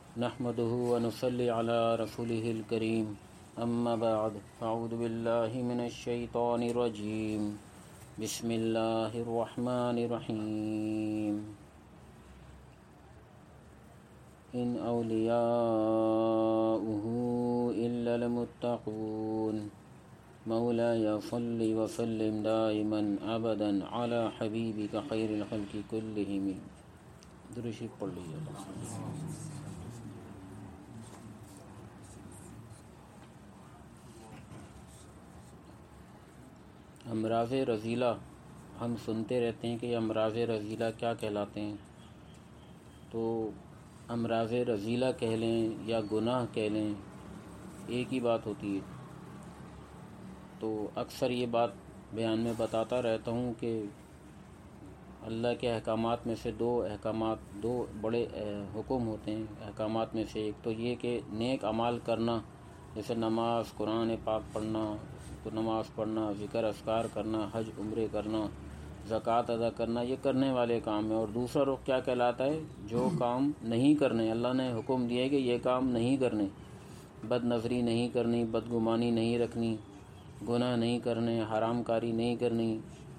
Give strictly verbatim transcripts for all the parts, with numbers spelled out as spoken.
نحمده ونصلي على رسوله الكريم أما بعد فأعوذ بالله من الشيطان الرجيم بسم الله الرحمن الرحيم إن أولياؤه إلا المتقون مولاي صل وسلم دائما أبدا على حبيبك خير الخلق كلهم. درود شریف پڑھ لیجیے. امراض رذیلہ ہم سنتے رہتے ہیں کہ یہ امراض رذیلہ کیا کہلاتے ہیں. تو امراض رذیلہ کہہ لیں یا گناہ کہہ لیں ایک ہی بات ہوتی ہے. تو اکثر یہ بات بیان میں بتاتا رہتا ہوں کہ اللہ کے احکامات میں سے دو احکامات دو بڑے حکم ہوتے ہیں. احکامات میں سے ایک تو یہ کہ نیک اعمال کرنا، جیسے نماز، قرآن پاک پڑھنا، تو نماز پڑھنا، ذکر اذکار کرنا، حج عمرے کرنا، زکوٰۃ ادا کرنا، یہ کرنے والے کام ہیں. اور دوسرا رخ کیا کہلاتا ہے؟ جو کام نہیں کرنے، اللہ نے حکم دیا ہے کہ یہ کام نہیں کرنے، بد نظری نہیں کرنی، بدگمانی نہیں رکھنی، گناہ نہیں کرنے، حرام کاری نہیں کرنی،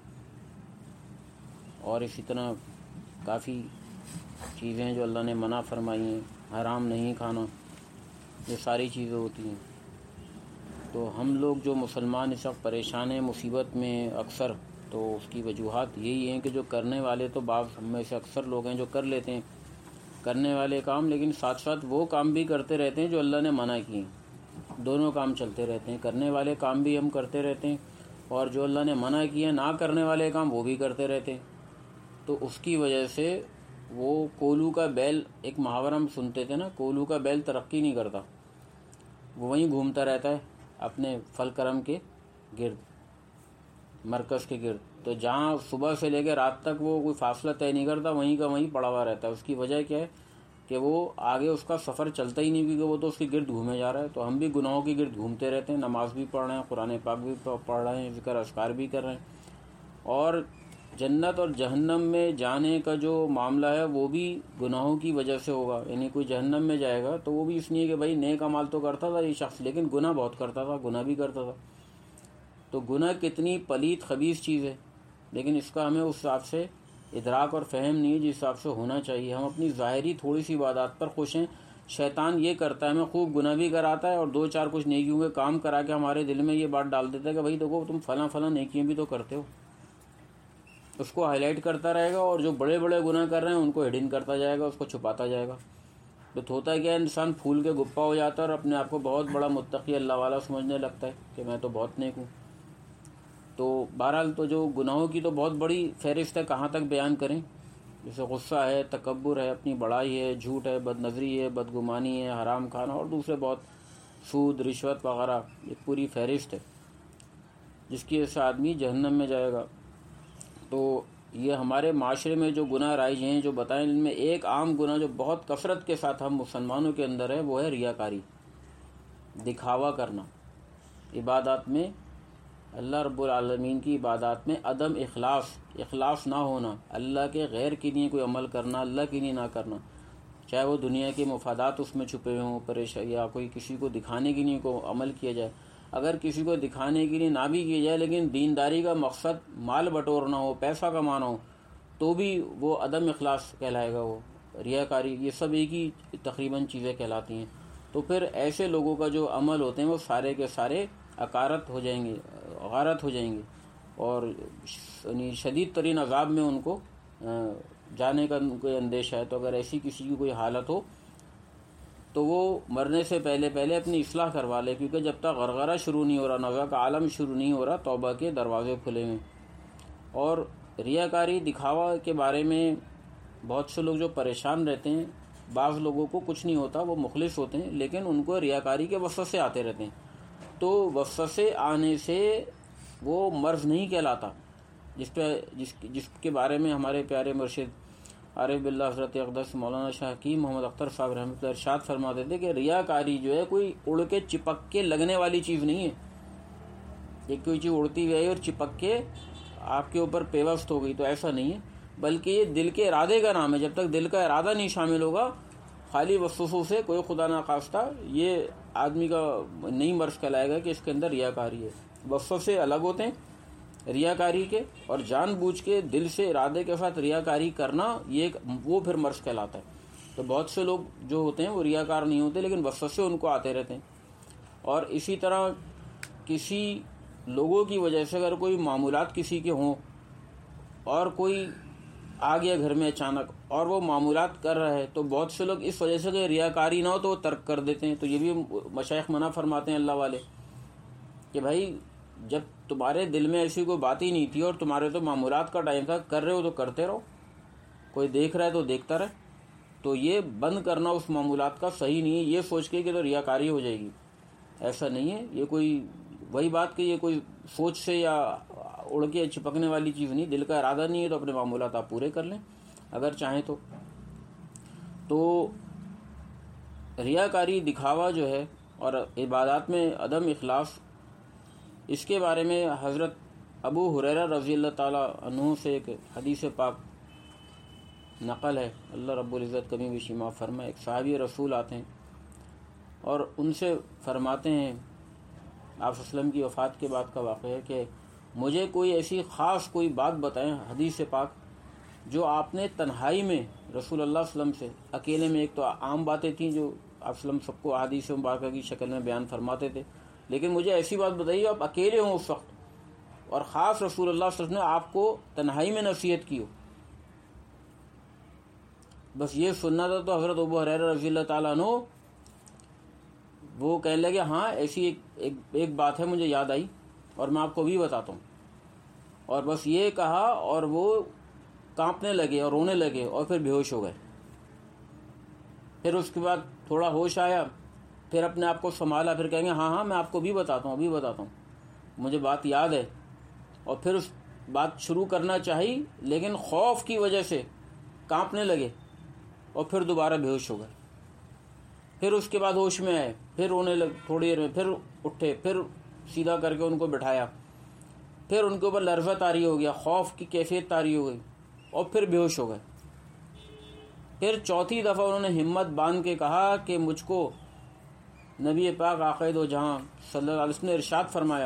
اور اسی طرح کافی چیزیں جو اللہ نے منع فرمائی ہیں، حرام نہیں کھانا، یہ ساری چیزیں ہوتی ہیں. تو ہم لوگ جو مسلمان اس وقت پریشان ہیں، مصیبت میں اکثر، تو اس کی وجوہات یہی ہیں کہ جو کرنے والے تو بعض ہم میں سے اکثر لوگ ہیں جو کر لیتے ہیں کرنے والے کام، لیکن ساتھ ساتھ وہ کام بھی کرتے رہتے ہیں جو اللہ نے منع کیے ہیں. دونوں کام چلتے رہتے ہیں، کرنے والے کام بھی ہم کرتے رہتے ہیں اور جو اللہ نے منع کیے نہ کرنے والے کام وہ بھی کرتے رہتے ہیں. تو اس کی وجہ سے وہ کولو کا بیل، ایک محاورہ ہم سنتے تھے نا، کولو کا بیل ترقی نہیں کرتا، وہ وہیں گھومتا رہتا ہے اپنے پھل کرم کے گرد، مرکز کے گرد. تو جہاں صبح سے لے کے رات تک وہ کوئی فاصلہ طے نہیں کرتا، وہیں کا وہیں پڑا ہوا رہتا ہے. اس کی وجہ کیا ہے کہ وہ آگے اس کا سفر چلتا ہی نہیں، کیونکہ وہ تو اس کے گرد گھومے جا رہا ہے. تو ہم بھی گناہوں کے گرد گھومتے رہتے ہیں، نماز بھی پڑھ رہے ہیں، قرآن پاک بھی پڑھ رہے ہیں، ذکر اذکار بھی کر رہے ہیں، اور جنت اور جہنم میں جانے کا جو معاملہ ہے وہ بھی گناہوں کی وجہ سے ہوگا. یعنی کوئی جہنم میں جائے گا تو وہ بھی اس لیے کہ بھائی نیک اعمال تو کرتا تھا یہ شخص، لیکن گناہ بہت کرتا تھا، گناہ بھی کرتا تھا. تو گناہ کتنی پلیت خبیث چیز ہے، لیکن اس کا ہمیں اس حساب سے ادراک اور فہم نہیں ہے جس حساب سے ہونا چاہیے. ہم اپنی ظاہری تھوڑی سی عبادات پر خوش ہیں. شیطان یہ کرتا ہے، ہمیں خوب گناہ بھی کراتا ہے اور دو چار کچھ نیکیوں کے کام کرا کے ہمارے دل میں یہ بات ڈال دیتا ہے کہ بھائی دیکھو تم فلاں فلاں نیکیاں بھی تو کرتے ہو. اس کو ہائی لائٹ کرتا رہے گا اور جو بڑے بڑے گناہ کر رہے ہیں ان کو ہڈن کرتا جائے گا، اس کو چھپاتا جائے گا. تو ہوتا ہے کیا، انسان پھول کے گپا ہو جاتا ہے اور اپنے آپ کو بہت بڑا متقی اللہ والا سمجھنے لگتا ہے کہ میں تو بہت نیک ہوں. تو بہرحال تو جو گناہوں کی تو بہت بڑی فہرست ہے، کہاں تک بیان کریں. جیسے غصہ ہے، تکبر ہے، اپنی بڑائی ہے، جھوٹ ہے، بد نظری ہے، بدگمانی ہے، حرام کھانا اور دوسرے بہت، سود، رشوت وغیرہ، ایک پوری فہرست ہے جس کی وجہ سے آدمی جہنم میں جائے گا. تو یہ ہمارے معاشرے میں جو گناہ رائج ہیں جو بتائیں، ان میں ایک عام گناہ جو بہت کثرت کے ساتھ ہم مسلمانوں کے اندر ہے وہ ہے ریاکاری، دکھاوا کرنا. عبادات میں، اللہ رب العالمین کی عبادات میں عدم اخلاص، اخلاص نہ ہونا، اللہ کے غیر کے لیے کوئی عمل کرنا، اللہ کے لیے نہ کرنا، چاہے وہ دنیا کے مفادات اس میں چھپے ہوں، پریشانی، یا کوئی کسی کو دکھانے کے لیے کو عمل کیا جائے. اگر کسی کو دکھانے کے لیے نہ بھی کیا جائے لیکن دینداری کا مقصد مال بٹورنا ہو، پیسہ کمانا ہو، تو بھی وہ عدم اخلاص کہلائے گا، وہ ریاکاری. یہ سب ایک ہی تقریباً چیزیں کہلاتی ہیں. تو پھر ایسے لوگوں کا جو عمل ہوتے ہیں وہ سارے کے سارے عکارت ہو جائیں گے، غارت ہو جائیں گے، اور شدید ترین عذاب میں ان کو جانے کا ان کو اندیشہ ہے. تو اگر ایسی کسی کی کوئی حالت ہو تو وہ مرنے سے پہلے پہلے اپنی اصلاح کروا لے، کیونکہ جب تک غرغرہ شروع نہیں ہو رہا، نزع کا عالم شروع نہیں ہو رہا، توبہ کے دروازے کھلے ہیں. اور ریاکاری، دکھاوا کے بارے میں بہت سے لوگ جو پریشان رہتے ہیں، بعض لوگوں کو کچھ نہیں ہوتا، وہ مخلص ہوتے ہیں، لیکن ان کو ریاکاری کے وسوسے آتے رہتے ہیں. تو وسوسے آنے سے وہ مرض نہیں کہلاتا، جس پہ جس جس کے بارے میں ہمارے پیارے مرشد عارف باللہ حضرت اقدس مولانا شاہ حکیم محمد اختر صاحب رحمۃ اللہ ارشاد فرماتے تھے کہ ریاکاری جو ہے کوئی اڑ کے چپک کے لگنے والی چیز نہیں ہے. ایک کوئی چیز اڑتی ہوئی اور چپک کے آپ کے اوپر پیوست ہو گئی، تو ایسا نہیں ہے، بلکہ یہ دل کے ارادے کا نام ہے. جب تک دل کا ارادہ نہیں شامل ہوگا خالی وسوسوں سے کوئی خدا نخواستہ یہ آدمی کا نہیں مرض کہلائے گا کہ اس کے اندر ریاکاری ہے۔ وسوسے الگ ہوتے ہیں ریاکاری کے، اور جان بوجھ کے دل سے ارادے کے ساتھ ریاکاری کرنا یہ ایک وہ پھر مرض کہلاتا ہے۔ تو بہت سے لوگ جو ہوتے ہیں وہ ریاکار نہیں ہوتے، لیکن وسوسے ان کو آتے رہتے ہیں۔ اور اسی طرح کسی لوگوں کی وجہ سے اگر کوئی معمولات کسی کے ہوں اور کوئی آ گیا گھر میں اچانک اور وہ معمولات کر رہا ہے، تو بہت سے لوگ اس وجہ سے کہ ریاکاری نہ ہو تو وہ ترک کر دیتے ہیں۔ تو یہ بھی مشائخ منع فرماتے ہیں اللہ والے کہ بھائی جب تمہارے دل میں ایسی کوئی بات ہی نہیں تھی اور تمہارے تو معمولات کا ٹائم تھا، کر رہے ہو تو کرتے رہو، کوئی دیکھ رہا ہے تو دیکھتا رہے۔ تو یہ بند کرنا اس معمولات کا صحیح نہیں ہے یہ سوچ کے کہ تو ریاکاری ہو جائے گی، ایسا نہیں ہے۔ یہ کوئی وہی بات کہ یہ کوئی سوچ سے یا اڑ کے چپکنے والی چیز نہیں، دل کا ارادہ نہیں ہے تو اپنے معمولات آپ پورے کر لیں اگر چاہیں تو۔ تو ریاکاری، دکھاوا جو ہے اور عبادات میں عدم اخلاص، اس کے بارے میں حضرت ابو ہریرہ رضی اللہ تعالیٰ عنہ سے ایک حدیث پاک نقل ہے، اللہ رب العزت کمی بیشی معاف فرمائے۔ ایک صحابی رسول آتے ہیں اور ان سے فرماتے ہیں، آپ صلی اللہ علیہ وسلم کی وفات کے بعد کا واقعہ ہے، کہ مجھے کوئی ایسی خاص کوئی بات بتائیں حدیث پاک جو آپ نے تنہائی میں رسول اللہ صلی اللہ علیہ وسلم سے اکیلے میں، ایک تو عام باتیں تھیں جو آپ صلی اللہ علیہ وسلم سب کو احادیث مبارکہ کی شکل میں بیان فرماتے تھے، لیکن مجھے ایسی بات بتائیے آپ اکیلے ہوں اس وقت اور خاص رسول اللہ صلی اللہ علیہ وسلم نے آپ کو تنہائی میں نصیحت کی ہو۔ بس یہ سننا تھا تو حضرت ابو ہریرہ رضی اللہ تعالیٰ عنہ وہ کہنے لگے ہاں ایسی ایک, ایک, ایک بات ہے مجھے یاد آئی اور میں آپ کو بھی بتاتا ہوں، اور بس یہ کہا اور وہ کانپنے لگے اور رونے لگے اور پھر بے ہوش ہو گئے۔ پھر اس کے بعد تھوڑا ہوش آیا، پھر اپنے آپ کو سنبھالا، پھر کہیں گے ہاں ہاں میں آپ کو بھی بتاتا ہوں ابھی بتاتا ہوں مجھے بات یاد ہے، اور پھر اس بات شروع کرنا چاہی لیکن خوف کی وجہ سے کانپنے لگے اور پھر دوبارہ بے ہوش ہو گئے۔ پھر اس کے بعد ہوش میں آئے، پھر رونے لگ، تھوڑی دیر میں پھر اٹھے، پھر سیدھا کر کے ان کو بٹھایا، پھر ان کے اوپر لرزہ طاری ہو گیا، خوف کی کیفیت طاری ہو گئی اور پھر بے ہوش ہو گئے۔ پھر چوتھی دفعہ انہوں نے ہمت باندھ کے کہا کہ مجھ کو نبی پاک آقا دو جہاں صلی اللہ علیہ وسلم نے ارشاد فرمایا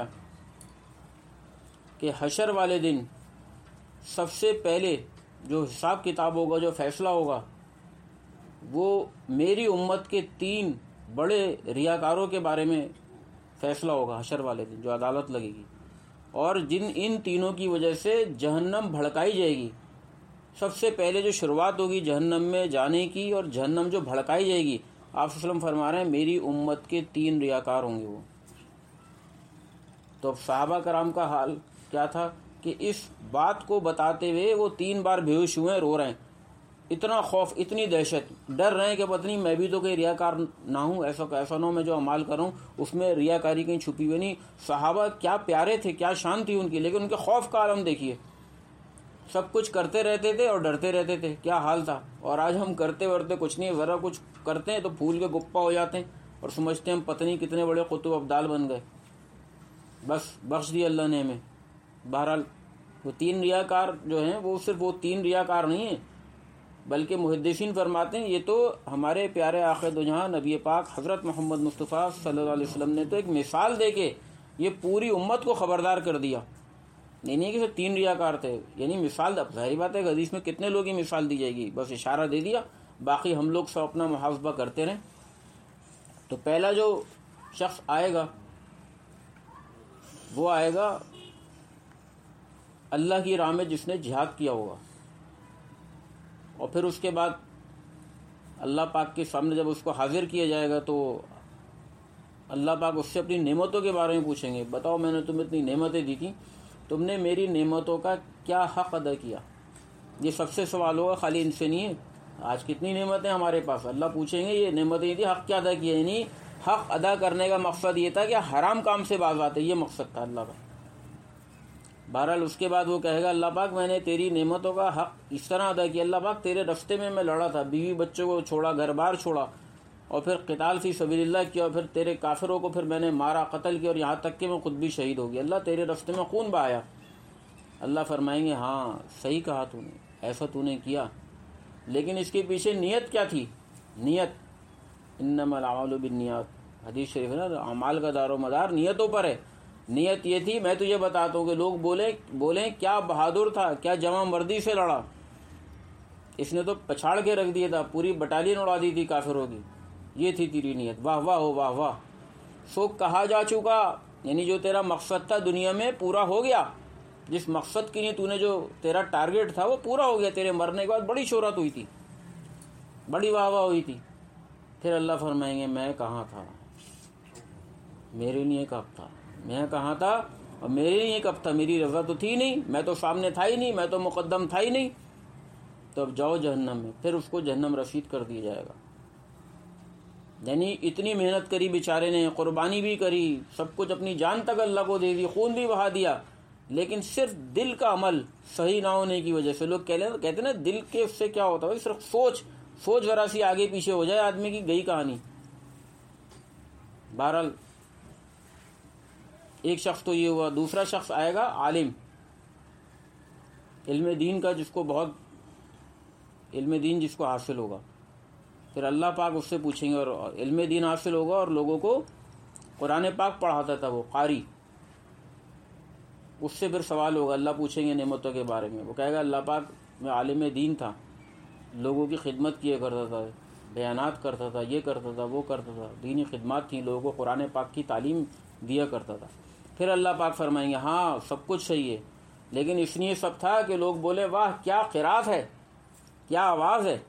کہ حشر والے دن سب سے پہلے جو حساب کتاب ہوگا، جو فیصلہ ہوگا، وہ میری امت کے تین بڑے ریاکاروں کے بارے میں فیصلہ ہوگا حشر والے دن، جو عدالت لگے گی، اور جن ان تینوں کی وجہ سے جہنم بھڑکائی جائے گی۔ سب سے پہلے جو شروعات ہوگی جہنم میں جانے کی اور جہنم جو بھڑکائی جائے گی، آپ صلی اللہ علیہ وسلم فرما رہے ہیں میری امت کے تین ریاکار ہوں گے وہ۔ تو اب صحابہ کرام کا حال کیا تھا کہ اس بات کو بتاتے ہوئے وہ تین بار بے ہوش ہوئے، رو رہے ہیں، اتنا خوف، اتنی دہشت، ڈر رہے ہیں کہ پتہ نہیں میں بھی تو کہیں ریاکار نہ ہوں، ایسا ایسا نہ ہو میں جو عمال کروں اس میں ریاکاری کہیں چھپی ہوئی نہیں۔ صحابہ کیا پیارے تھے، کیا شان تھی ان کی، لیکن ان کے خوف کا عالم دیکھیے، سب کچھ کرتے رہتے تھے اور ڈرتے رہتے تھے، کیا حال تھا۔ اور آج ہم کرتے ورتے کچھ نہیں، ذرا کچھ کرتے ہیں تو پھول کے گپا ہو جاتے ہیں اور سمجھتے ہیں ہم پتہ نہیں کتنے بڑے قطب ابدال بن گئے، بس بخش دی اللہ نے ہمیں۔ بہرحال وہ تین ریاکار جو ہیں وہ صرف وہ تین ریاکار نہیں ہیں، بلکہ محدثین فرماتے ہیں یہ تو ہمارے پیارے آقا دو جہاں نبی پاک حضرت محمد مصطفیٰ صلی اللہ علیہ وسلم نے تو ایک مثال دے کے یہ پوری امت کو خبردار کر دیا، نہیں نہیں کہ صرف تین ریاکار تھے، یعنی مثال، اب ظاہری بات ہے کہ حدیث میں کتنے لوگ کی مثال دی جائے گی، بس اشارہ دے دیا، باقی ہم لوگ سب اپنا محاسبہ کرتے رہیں۔ تو پہلا جو شخص آئے گا وہ آئے گا اللہ کی راہ میں جس نے جہاد کیا ہوگا، اور پھر اس کے بعد اللہ پاک کے سامنے جب اس کو حاضر کیا جائے گا تو اللہ پاک اس سے اپنی نعمتوں کے بارے میں پوچھیں گے، بتاؤ میں نے تمہیں اتنی نعمتیں دی تھیں، تم نے میری نعمتوں کا کیا حق ادا کیا۔ یہ سب سے سوال ہوگا، خالی ان سے نہیں ہے۔ آج کتنی نعمتیں ہمارے پاس، اللہ پوچھیں گے یہ نعمتیں تھی، حق کیا ادا کیا، یعنی حق ادا کرنے کا مقصد یہ تھا کہ حرام کام سے باز آتے، یہ مقصد تھا اللہ کا۔ بہرحال اس کے بعد وہ کہے گا اللہ پاک میں نے تیری نعمتوں کا حق اس طرح ادا کیا، اللہ پاک تیرے رستے میں میں لڑا تھا، بیوی بچوں کو چھوڑا، گھر بار چھوڑا، اور پھر قتال فی سبیل اللہ کیا، اور پھر تیرے کافروں کو پھر میں نے مارا، قتل کیا، اور یہاں تک کہ میں خود بھی شہید ہو گیا، اللہ تیرے رستے میں خون بہایا۔ اللہ فرمائیں گے ہاں صحیح کہا تو نے، ایسا تو نے کیا، لیکن اس کے پیچھے نیت کیا تھی؟ نیت انما الاعمال بالنیات، حدیث شریف ہے نا، اعمال کا دار و مدار نیتوں پر ہے۔ نیت یہ تھی، میں تجھے بتاتا ہوں کہ لوگ بولے بولیں کیا بہادر تھا، کیا جمع مردی سے لڑا، اس نے تو پچھاڑ کے رکھ دیا تھا، پوری بٹالین اڑا دی تھی کافروں کی، یہ تھی تیری نیت، واہ واہ ہو واہ واہ۔ سو کہا جا چکا، یعنی جو تیرا مقصد تھا دنیا میں پورا ہو گیا، جس مقصد کے لیے تو نے جو تیرا ٹارگیٹ تھا وہ پورا ہو گیا، تیرے مرنے کے بعد بڑی شہرت ہوئی تھی، بڑی واہ واہ ہوئی تھی۔ پھر اللہ فرمائیں گے میں کہاں تھا، میرے لیے کب تھا، میں کہاں تھا اور میرے لیے کب تھا، میری رضا تو تھی نہیں، میں تو سامنے تھا ہی نہیں، میں تو مقدم تھا ہی نہیں۔ تو اب جاؤ جہنم میں، پھر اس کو جہنم رسید کر دیا جائے گا۔ یعنی اتنی محنت کری بیچارے نے، قربانی بھی کری، سب کچھ اپنی جان تک اللہ کو دے دی، خون بھی بہا دیا، لیکن صرف دل کا عمل صحیح نہ ہونے کی وجہ سے، لوگ کہتے ہیں نا دل کے اس سے کیا ہوتا ہے، صرف سوچ سوچ ذرا سی آگے پیچھے ہو جائے آدمی کی، گئی کہانی۔ بہرحال ایک شخص تو یہ ہوا، دوسرا شخص آئے گا عالم، علم دین کا، جس کو بہت علم دین جس کو حاصل ہوگا، پھر اللہ پاک اس سے پوچھیں گے، اور علم دین حاصل ہوگا اور لوگوں کو قرآن پاک پڑھاتا تھا وہ قاری، اس سے پھر سوال ہوگا، اللہ پوچھیں گے نعمتوں کے بارے میں، وہ کہے گا اللہ پاک میں عالم دین تھا، لوگوں کی خدمت کیا کرتا تھا، بیانات کرتا تھا، یہ کرتا تھا وہ کرتا تھا، دینی خدمات تھیں، لوگوں کو قرآن پاک کی تعلیم دیا کرتا تھا۔ پھر اللہ پاک فرمائیں گے ہاں سب کچھ صحیح ہے، لیکن اس لیے سب تھا کہ لوگ بولے واہ کیا قرات ہے، کیا آواز ہے،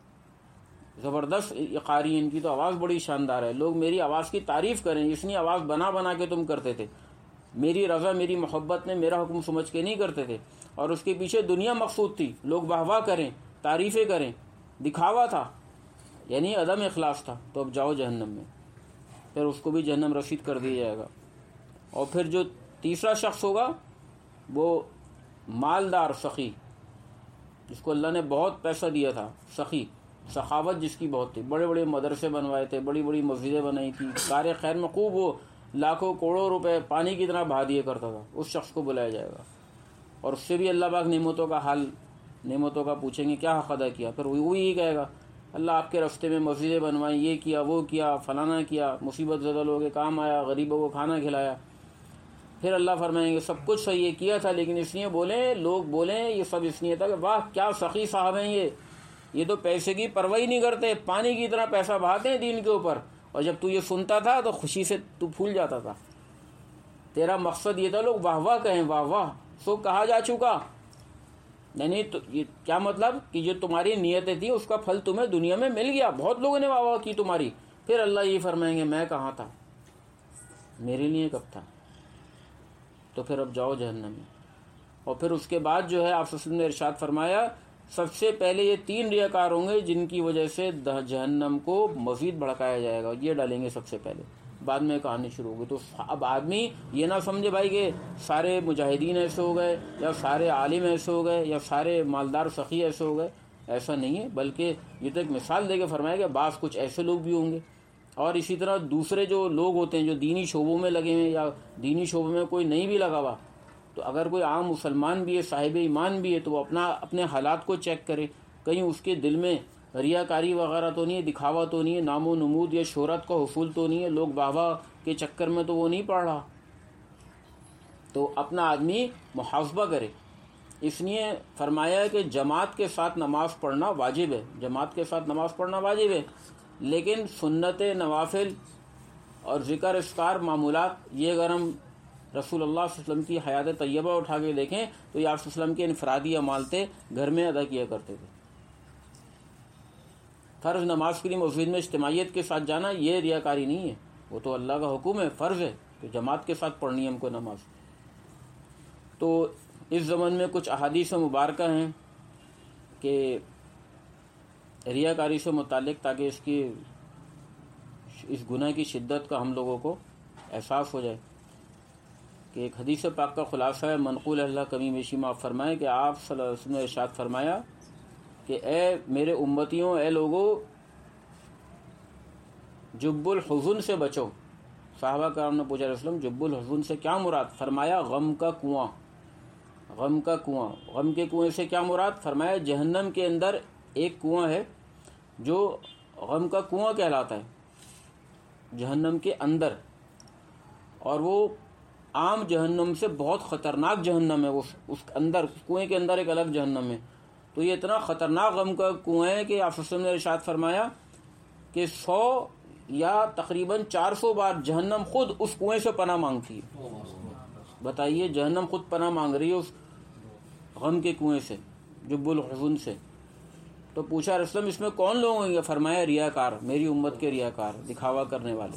زبردست قاری، ان کی تو آواز بڑی شاندار ہے، لوگ میری آواز کی تعریف کریں، اس لیے آواز بنا بنا کے تم کرتے تھے، میری رضا میری محبت میں میرا حکم سمجھ کے نہیں کرتے تھے، اور اس کے پیچھے دنیا مقصود تھی، لوگ واہ واہ کریں، تعریفیں کریں، دکھاوا تھا، یعنی عدم اخلاص تھا۔ تو اب جاؤ جہنم میں، پھر اس کو بھی جہنم رسید کر دیا جائے گا۔ اور پھر جو تیسرا شخص ہوگا وہ مالدار سخی، جس کو اللہ نے بہت پیسہ دیا تھا، سخی، سخاوت جس کی بہت تھی، بڑے بڑے مدرسے بنوائے تھے، بڑی بڑی مسجدیں بنائی تھی، کار خیر میں خوب وہ لاکھوں کروڑوں روپے پانی کی طرح بہا دیا کرتا تھا، اس شخص کو بلایا جائے گا، اور اس سے بھی اللہ پاک نعمتوں کا حال، نعمتوں کا پوچھیں گے کیا حق ادا کیا، پھر وہ یہی کہے گا اللہ آپ کے راستے میں مسجدیں بنوائیں، یہ کیا وہ کیا، فلانا کیا، مصیبت زدہ لوگوں کے کام آیا، غریبوں کو کھانا کھلایا۔ پھر اللہ فرمائیں گے سب کچھ صحیح کیا تھا، لیکن اس لیے بولیں لوگ بولیں یہ سب اس لیے تھا کہ واہ کیا سخی صاحب ہیں، یہ یہ تو پیسے کی پرواہ نہیں کرتے، پانی کی طرح پیسہ بہاتے ہیں دین کے اوپر، اور جب تو یہ سنتا تھا تو خوشی سے تو پھول جاتا تھا، تیرا مقصد یہ تھا لوگ واہ واہ کہیں، واہ واہ۔ سو کہا جا چکا، یعنی تو یہ کیا مطلب کہ جو تمہاری نیتیں تھی اس کا پھل تمہیں دنیا میں مل گیا، بہت لوگوں نے واہ واہ کی تمہاری۔ پھر اللہ یہ فرمائیں گے میں کہاں تھا، میرے لیے کب تھا، تو پھر اب جاؤ جہنم میں۔ اور پھر اس کے بعد جو ہے آپ صلی اللہ علیہ وسلم نے ارشاد فرمایا سب سے پہلے یہ تین ریاکار ہوں گے جن کی وجہ سے جہنم کو مزید بھڑکایا جائے گا، یہ ڈالیں گے سب سے پہلے، بعد میں کہانی شروع ہوگی۔ تو اب آدمی یہ نہ سمجھے بھائی کہ سارے مجاہدین ایسے ہو گئے یا سارے عالم ایسے ہو گئے یا سارے مالدار سخی ایسے ہو گئے، ایسا نہیں ہے، بلکہ یہ تو ایک مثال دے کے فرمایا کہ بعض کچھ ایسے لوگ بھی ہوں گے، اور اسی طرح دوسرے جو لوگ ہوتے ہیں جو دینی شعبوں میں لگے ہوئے یا دینی شعبوں میں کوئی نہیں بھی لگا ہوا، تو اگر کوئی عام مسلمان بھی ہے، صاحب ایمان بھی ہے، تو وہ اپنا اپنے حالات کو چیک کرے، کہیں اس کے دل میں ریاکاری وغیرہ تو نہیں ہے، دکھاوا تو نہیں ہے، نام و نمود یا شہرت کا حصول تو نہیں ہے، لوگ واہ واہ کے چکر میں تو وہ نہیں پڑ رہا، تو اپنا آدمی محاسبہ کرے۔ اس لیے فرمایا ہے کہ جماعت کے ساتھ نماز پڑھنا واجب ہے، جماعت کے ساتھ نماز پڑھنا واجب ہے، لیکن سنت نوافل اور ذکر اذکار معمولات یہ اگر ہم رسول اللہ صلی اللہ علیہ وسلم کی حیات طیبہ اٹھا کے دیکھیں تو یہ آپ صلی اللہ علیہ وسلم کے انفرادی عمالتیں گھر میں ادا کیا کرتے تھے۔ فرض نماز کے لیے مسجد میں اجتماعیت کے ساتھ جانا یہ ریاکاری نہیں ہے، وہ تو اللہ کا حکم ہے، فرض ہے کہ جماعت کے ساتھ پڑھنی ہے ہم کو نماز۔ تو اس زمن میں کچھ احادیث مبارکہ ہیں کہ ریاکاری سے متعلق، تاکہ اس کی اس گناہ کی شدت کا ہم لوگوں کو احساس ہو جائے، کہ ایک حدیث پاک کا خلاصہ ہے، منقول اللہ کمی بیشی معاف فرمائے، کہ آپ صلی اللہ علیہ وسلم نے ارشاد فرمایا کہ اے میرے امتیوں، اے لوگوں، جب الحزن سے بچو۔ صحابہ کرام نے پوچھا رسول اللہ جب الحزن سے کیا مراد؟ فرمایا غم کا کنواں، غم کا کنواں۔ غم کے کنویں سے کیا مراد؟ فرمایا جہنم کے اندر ایک کنواں ہے جو غم کا کنواں کہلاتا ہے جہنم کے اندر، اور وہ عام جہنم سے بہت خطرناک جہنم ہے. اس اس اندر کنویں کے اندر ایک الگ جہنم ہے. تو یہ اتنا خطرناک غم کا کنواں ہے کہ آپ صلی اللہ علیہ وسلم نے ارشاد فرمایا کہ سو یا تقریباً چار سو بار جہنم خود اس کنویں سے پناہ مانگتی ہے. بتائیے، جہنم خود پناہ مانگ رہی ہے اس غم کے کنویں سے جو بلحزن سے. تو پوچھا رسول اس میں کون لوگ ہوں گے؟ فرمایا ریاکار، میری امت کے ریاکار، دکھاوا کرنے والے.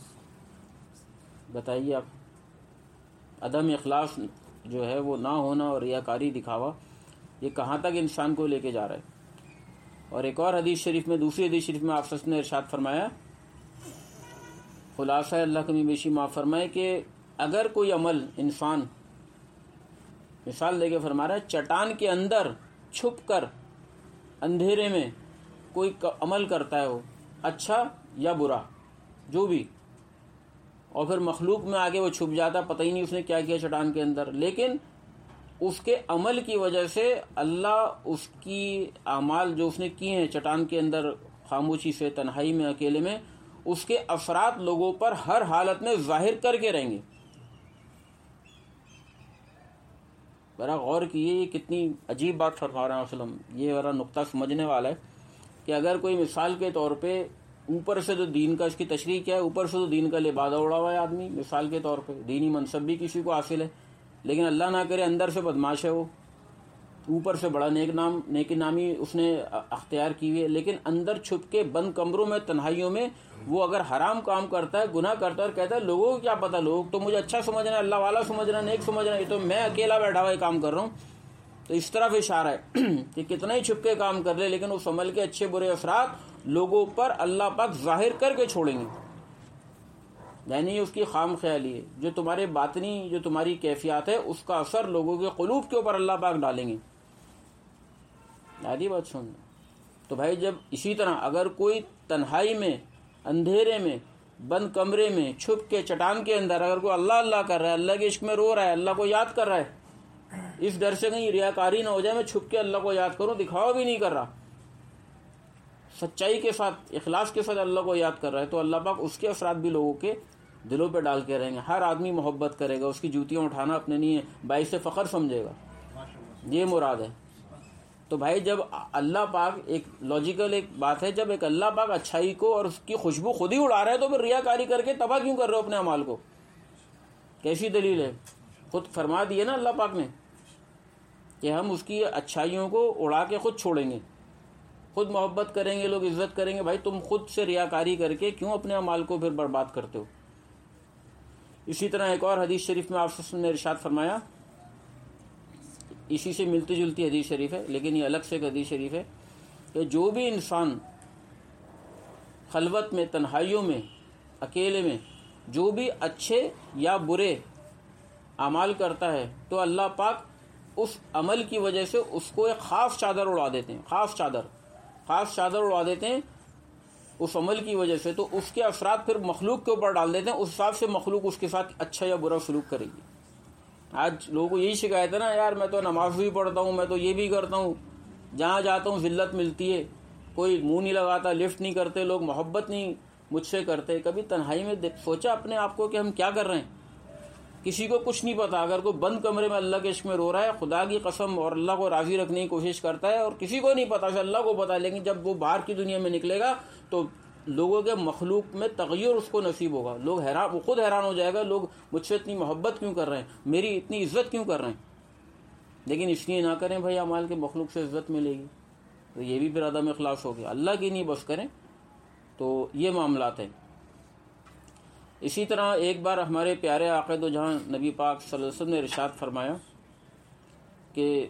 بتائیے آپ، عدم اخلاص جو ہے وہ نہ ہونا اور ریاکاری، دکھاوا، یہ کہاں تک انسان کو لے کے جا رہا ہے. اور ایک اور حدیث شریف میں، دوسری حدیث شریف میں آپ صلی اللہ علیہ وسلم نے ارشاد فرمایا، خلاصہ اللہ کمی بیشی معاف فرمائے، کہ اگر کوئی عمل انسان، مثال دے کے فرما رہا ہے، چٹان کے اندر چھپ کر اندھیرے میں کوئی عمل کرتا ہے، ہو اچھا یا برا جو بھی، اور پھر مخلوق میں آگے وہ چھپ جاتا، پتہ ہی نہیں اس نے کیا کیا چٹان کے اندر، لیکن اس کے عمل کی وجہ سے اللہ اس کی اعمال جو اس نے کیے ہیں چٹان کے اندر، خاموشی سے، تنہائی میں، اکیلے میں، اس کے اثرات لوگوں پر ہر حالت میں ظاہر کر کے رہیں گے. ذرا غور کیے، یہ کتنی عجیب بات فرما رہے ہیں وسلم. یہ ذرا نقطہ سمجھنے والا ہے کہ اگر کوئی مثال کے طور پہ اوپر سے تو دین کا، اس کی تشریح کیا ہے، اوپر سے تو دین کا لبادہ اڑا ہوا ہے آدمی، مثال کے طور پہ دینی منصب بھی کسی کو حاصل ہے، لیکن اللہ نہ کرے اندر سے بدماش ہے، وہ اوپر سے بڑا نیک نام، نیک نامی اس نے اختیار کی ہوئی ہے، لیکن اندر چھپ کے بند کمروں میں، تنہائیوں میں وہ اگر حرام کام کرتا ہے، گناہ کرتا ہے، اور کہتا ہے لوگوں کو کیا پتہ، لوگ تو مجھے اچھا سمجھ رہے ہیں، اللہ والا سمجھ رہے ہیں، نیک سمجھ رہے ہیں، یہ تو میں اکیلا بیٹھا ہوا یہ کام کر رہا ہوں. تو اس طرف اشارہ ہے کہ کتنا ہی چھپ کے کام کر لے، لیکن اس عمل کے اچھے برے اثرات لوگوں پر اللہ پاک ظاہر کر کے چھوڑیں گے. یعنی اس کی خام خیالی ہے، جو تمہارے باطنی، جو تمہاری کیفیات ہے، اس کا اثر لوگوں کے قلوب کے اوپر اللہ پاک ڈالیں گے. آدھی بات سن. تو بھائی جب اسی طرح اگر کوئی تنہائی میں، اندھیرے میں، بند کمرے میں، چھپ کے چٹان کے اندر اگر کوئی اللہ اللہ کر رہا ہے، اللہ کے عشق میں رو رہا ہے، اللہ کو یاد کر رہا ہے، اس ڈر سے کہیں ریاکاری نہ ہو جائے، میں چھپ کے اللہ کو یاد کروں، دکھاوا بھی نہیں کر رہا، سچائی کے ساتھ، اخلاص کے ساتھ اللہ کو یاد کر رہا ہے، تو اللہ پاک اس کے اثرات بھی لوگوں کے دلوں پہ ڈال کے رہیں گے. ہر آدمی محبت کرے گا، اس کی جوتیاں اٹھانا اپنے لیے باعث فخر سمجھے گا. یہ مراد ہے. تو بھائی جب اللہ پاک، ایک لاجیکل ایک بات ہے، جب ایک اللہ پاک اچھائی کو اور اس کی خوشبو خود ہی اڑا رہا ہے، تو پھر ریاکاری کر کے تباہ کیوں کر رہے ہو اپنے اعمال کو؟ کیسی دلیل ہے؟ خود فرما دیے نا اللہ پاک نے کہ ہم اس کی اچھائیوں کو اڑا کے خود چھوڑیں گے، خود محبت کریں گے، لوگ عزت کریں گے. بھائی تم خود سے ریاکاری کر کے کیوں اپنے اعمال کو پھر برباد کرتے ہو؟ اسی طرح ایک اور حدیث شریف میں آپ صلی اللہ علیہ وسلم نے ارشاد فرمایا، اسی سے ملتی جلتی حدیث شریف ہے لیکن یہ الگ سے ایک حدیث شریف ہے، کہ جو بھی انسان خلوت میں، تنہائیوں میں، اکیلے میں جو بھی اچھے یا برے اعمال کرتا ہے، تو اللہ پاک اس عمل کی وجہ سے اس کو ایک خاص چادر اڑا دیتے ہیں، خاص چادر خاص چادر اڑا دیتے ہیں اس عمل کی وجہ سے. تو اس کے اثرات پھر مخلوق کے اوپر ڈال دیتے ہیں، اس حساب سے مخلوق اس کے ساتھ اچھا یا برا سلوک کرے گی. آج لوگوں کو یہی شکایت ہے نا، یار میں تو نماز بھی پڑھتا ہوں، میں تو یہ بھی کرتا ہوں، جہاں جاتا ہوں ذلت ملتی ہے، کوئی منہ نہیں لگاتا، لفٹ نہیں کرتے لوگ، محبت نہیں مجھ سے کرتے. کبھی تنہائی میں سوچا اپنے آپ کو کہ ہم کیا کر رہے ہیں؟ کسی کو کچھ نہیں پتا. اگر کوئی بند کمرے میں اللہ کے عشق میں رو رہا ہے، خدا کی قسم، اور اللہ کو راضی رکھنے کی کوشش کرتا ہے، اور کسی کو نہیں پتا، صرف اللہ کو پتا ہے، لیکن جب وہ باہر کی دنیا میں نکلے گا تو لوگوں کے مخلوق میں تغیر اس کو نصیب ہوگا. لوگ حیران، وہ خود حیران ہو جائے گا، لوگ مجھ سے اتنی محبت کیوں کر رہے ہیں، میری اتنی عزت کیوں کر رہے ہیں. لیکن اس لیے نہ کریں بھائی اعمال کے، مخلوق سے عزت ملے گی، تو یہ بھی پھر عدم اخلاص ہو گیا. اللہ کی نہیں بس کریں. تو یہ معاملات ہیں. اسی طرح ایک بار ہمارے پیارے آقا دو جہاں نبی پاک صلی اللہ علیہ وسلم نے ارشاد فرمایا کہ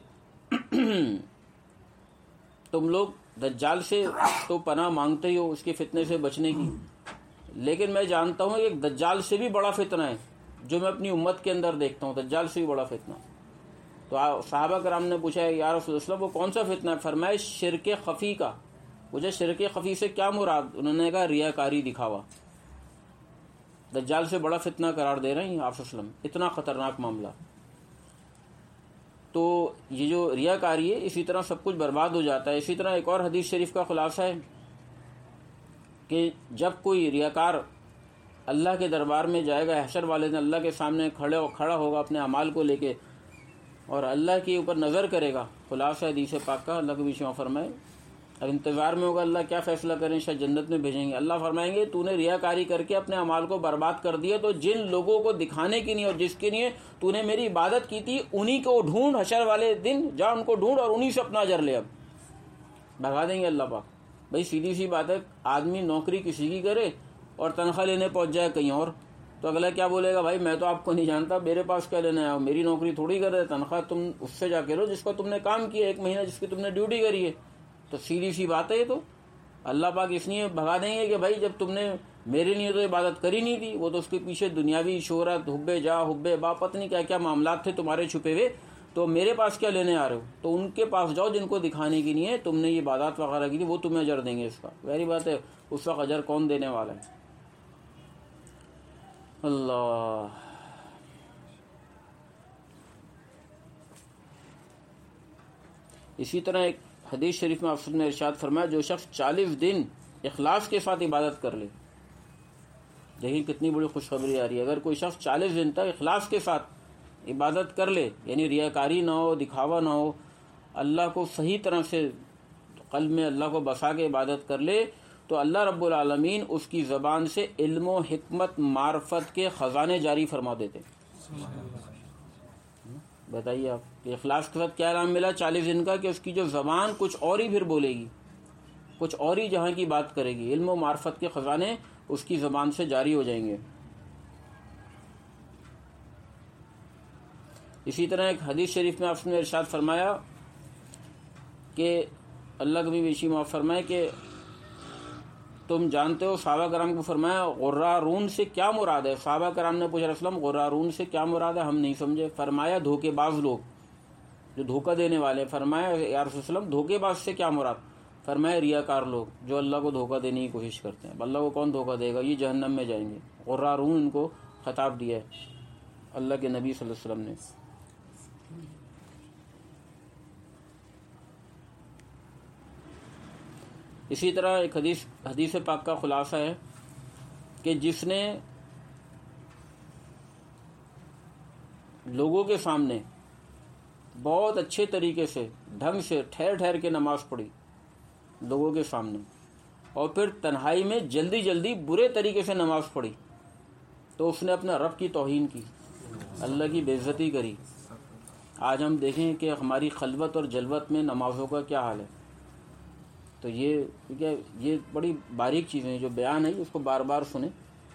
تم لوگ دجال سے تو پناہ مانگتے ہی ہو، اس کے فتنے سے بچنے کی، لیکن میں جانتا ہوں کہ ایک دجال سے بھی بڑا فتنہ ہے جو میں اپنی امت کے اندر دیکھتا ہوں، دجال سے بھی بڑا فتنہ. تو صحابہ کرام نے پوچھا یا رسول اللہ وہ کون سا فتنہ ہے؟ فرمایا شرک خفی کا. پوچھا شرک خفی سے کیا مراد؟ انہوں نے کہا ریاکاری، دکھاوا. دجال سے بڑا فتنہ قرار دے رہے ہیں آپ صلی اللہ علیہ وسلم، اتنا خطرناک معاملہ. تو یہ جو ریاکاری ہے، اسی طرح سب کچھ برباد ہو جاتا ہے. اسی طرح ایک اور حدیث شریف کا خلاصہ ہے کہ جب کوئی ریاکار اللہ کے دربار میں جائے گا حشر والے دن، اللہ کے سامنے کھڑے کھڑا ہوگا اپنے اعمال کو لے کے اور اللہ کے اوپر نظر کرے گا. خلاصہ حدیث پاک کا اللہ کو بھی شما فرمائے. اب انتظار میں ہوگا اللہ کیا فیصلہ کریں، شاید جنت میں بھیجیں گے. اللہ فرمائیں گے تو نے ریاکاری کر کے اپنے اعمال کو برباد کر دیا، تو جن لوگوں کو دکھانے کی نہیں اور جس کے لیے تو نے میری عبادت کی تھی انہی کو ڈھونڈ حشر والے دن، جا ان کو ڈھونڈ اور انہی سے اپنا اجر لے. اب بھگا دیں گے اللہ پاک. بھائی سیدھی سی بات ہے، آدمی نوکری کسی کی کرے اور تنخواہ لینے پہنچ جائے کہیں اور، تو اگلا کیا بولے گا، بھائی میں تو آپ کو نہیں جانتا، میرے پاس کیا لینا ہے، میری نوکری تھوڑی کر رہے، تنخواہ تم اس سے جا کے لو جس کو تم نے کام کیا، ایک مہینہ جس کی تم نے ڈیوٹی کری ہے. تو سیدھی سی بات ہے یہ. تو اللہ پاک اس لیے بھگا دیں گے کہ بھائی جب تم نے میرے لیے تو عبادت کری نہیں تھی، وہ تو اس کے پیچھے دنیاوی شہرت، حب جا، حب با، پتہ نہیں کیا کیا معاملات تھے تمہارے چھپے ہوئے، تو میرے پاس کیا لینے آ رہے ہو. تو ان کے پاس جاؤ جن کو دکھانے کی نہیں ہے تم نے یہ عبادات وغیرہ کی تھی، وہ تمہیں اجر دیں گے. اس کا وہی بات ہے، اس وقت اجر کون دینے والا ہے؟ اللہ. اسی طرح ایک حدیث شریف میں آپ نے ارشاد فرمایا، جو شخص چالیس دن اخلاص کے ساتھ عبادت کر لے، دیکھیں کتنی بڑی خوشخبری آ رہی ہے. اگر کوئی شخص چالیس دن تک اخلاص کے ساتھ عبادت کر لے، یعنی ریاکاری نہ ہو، دکھاوا نہ ہو، اللہ کو صحیح طرح سے قلب میں اللہ کو بسا کے عبادت کر لے، تو اللہ رب العالمین اس کی زبان سے علم و حکمت معرفت کے خزانے جاری فرما دیتے. بتائیے آپ کہ اخلاص کے ساتھ کیا نام ملا چالیس دن کا، کہ اس کی جو زبان کچھ اور ہی پھر بولے گی، کچھ اور ہی جہاں کی بات کرے گی، علم و معرفت کے خزانے اس کی زبان سے جاری ہو جائیں گے. اسی طرح ایک حدیث شریف میں آپ نے ارشاد فرمایا کہ اللہ کبھی بیشی معاف فرمائے کہ تم جانتے ہو، صحابہ کرام کو فرمایا غرارون سے کیا مراد ہے. صحابہ کرام نے پوچھا رسول اللہ غرارون سے کیا مراد ہے، ہم نہیں سمجھے. فرمایا دھوکے باز لوگ جو دھوکہ دینے والے. فرمایا یا رسول اللہ دھوکے باز سے کیا مراد؟ فرمایا ریاکار لوگ جو اللہ کو دھوکہ دینے کی کوشش کرتے ہیں. اللہ کو کون دھوکہ دے گا، یہ جہنم میں جائیں گے. غرارون ان کو خطاب دیا ہے اللہ کے نبی صلی اللہ علیہ وسلم نے. اسی طرح ایک حدیث حدیث پاک کا خلاصہ ہے کہ جس نے لوگوں کے سامنے بہت اچھے طریقے سے ڈھنگ سے ٹھہر ٹھہر کے نماز پڑھی لوگوں کے سامنے، اور پھر تنہائی میں جلدی جلدی برے طریقے سے نماز پڑھی، تو اس نے اپنے رب کی توہین کی، اللہ کی بے عزتی کری. آج ہم دیکھیں کہ ہماری خلوت اور جلوت میں نمازوں کا کیا حال ہے. تو یہ کیونکہ یہ بڑی باریک چیزیں ہیں، جو بیان ہے اس کو بار بار سنیں.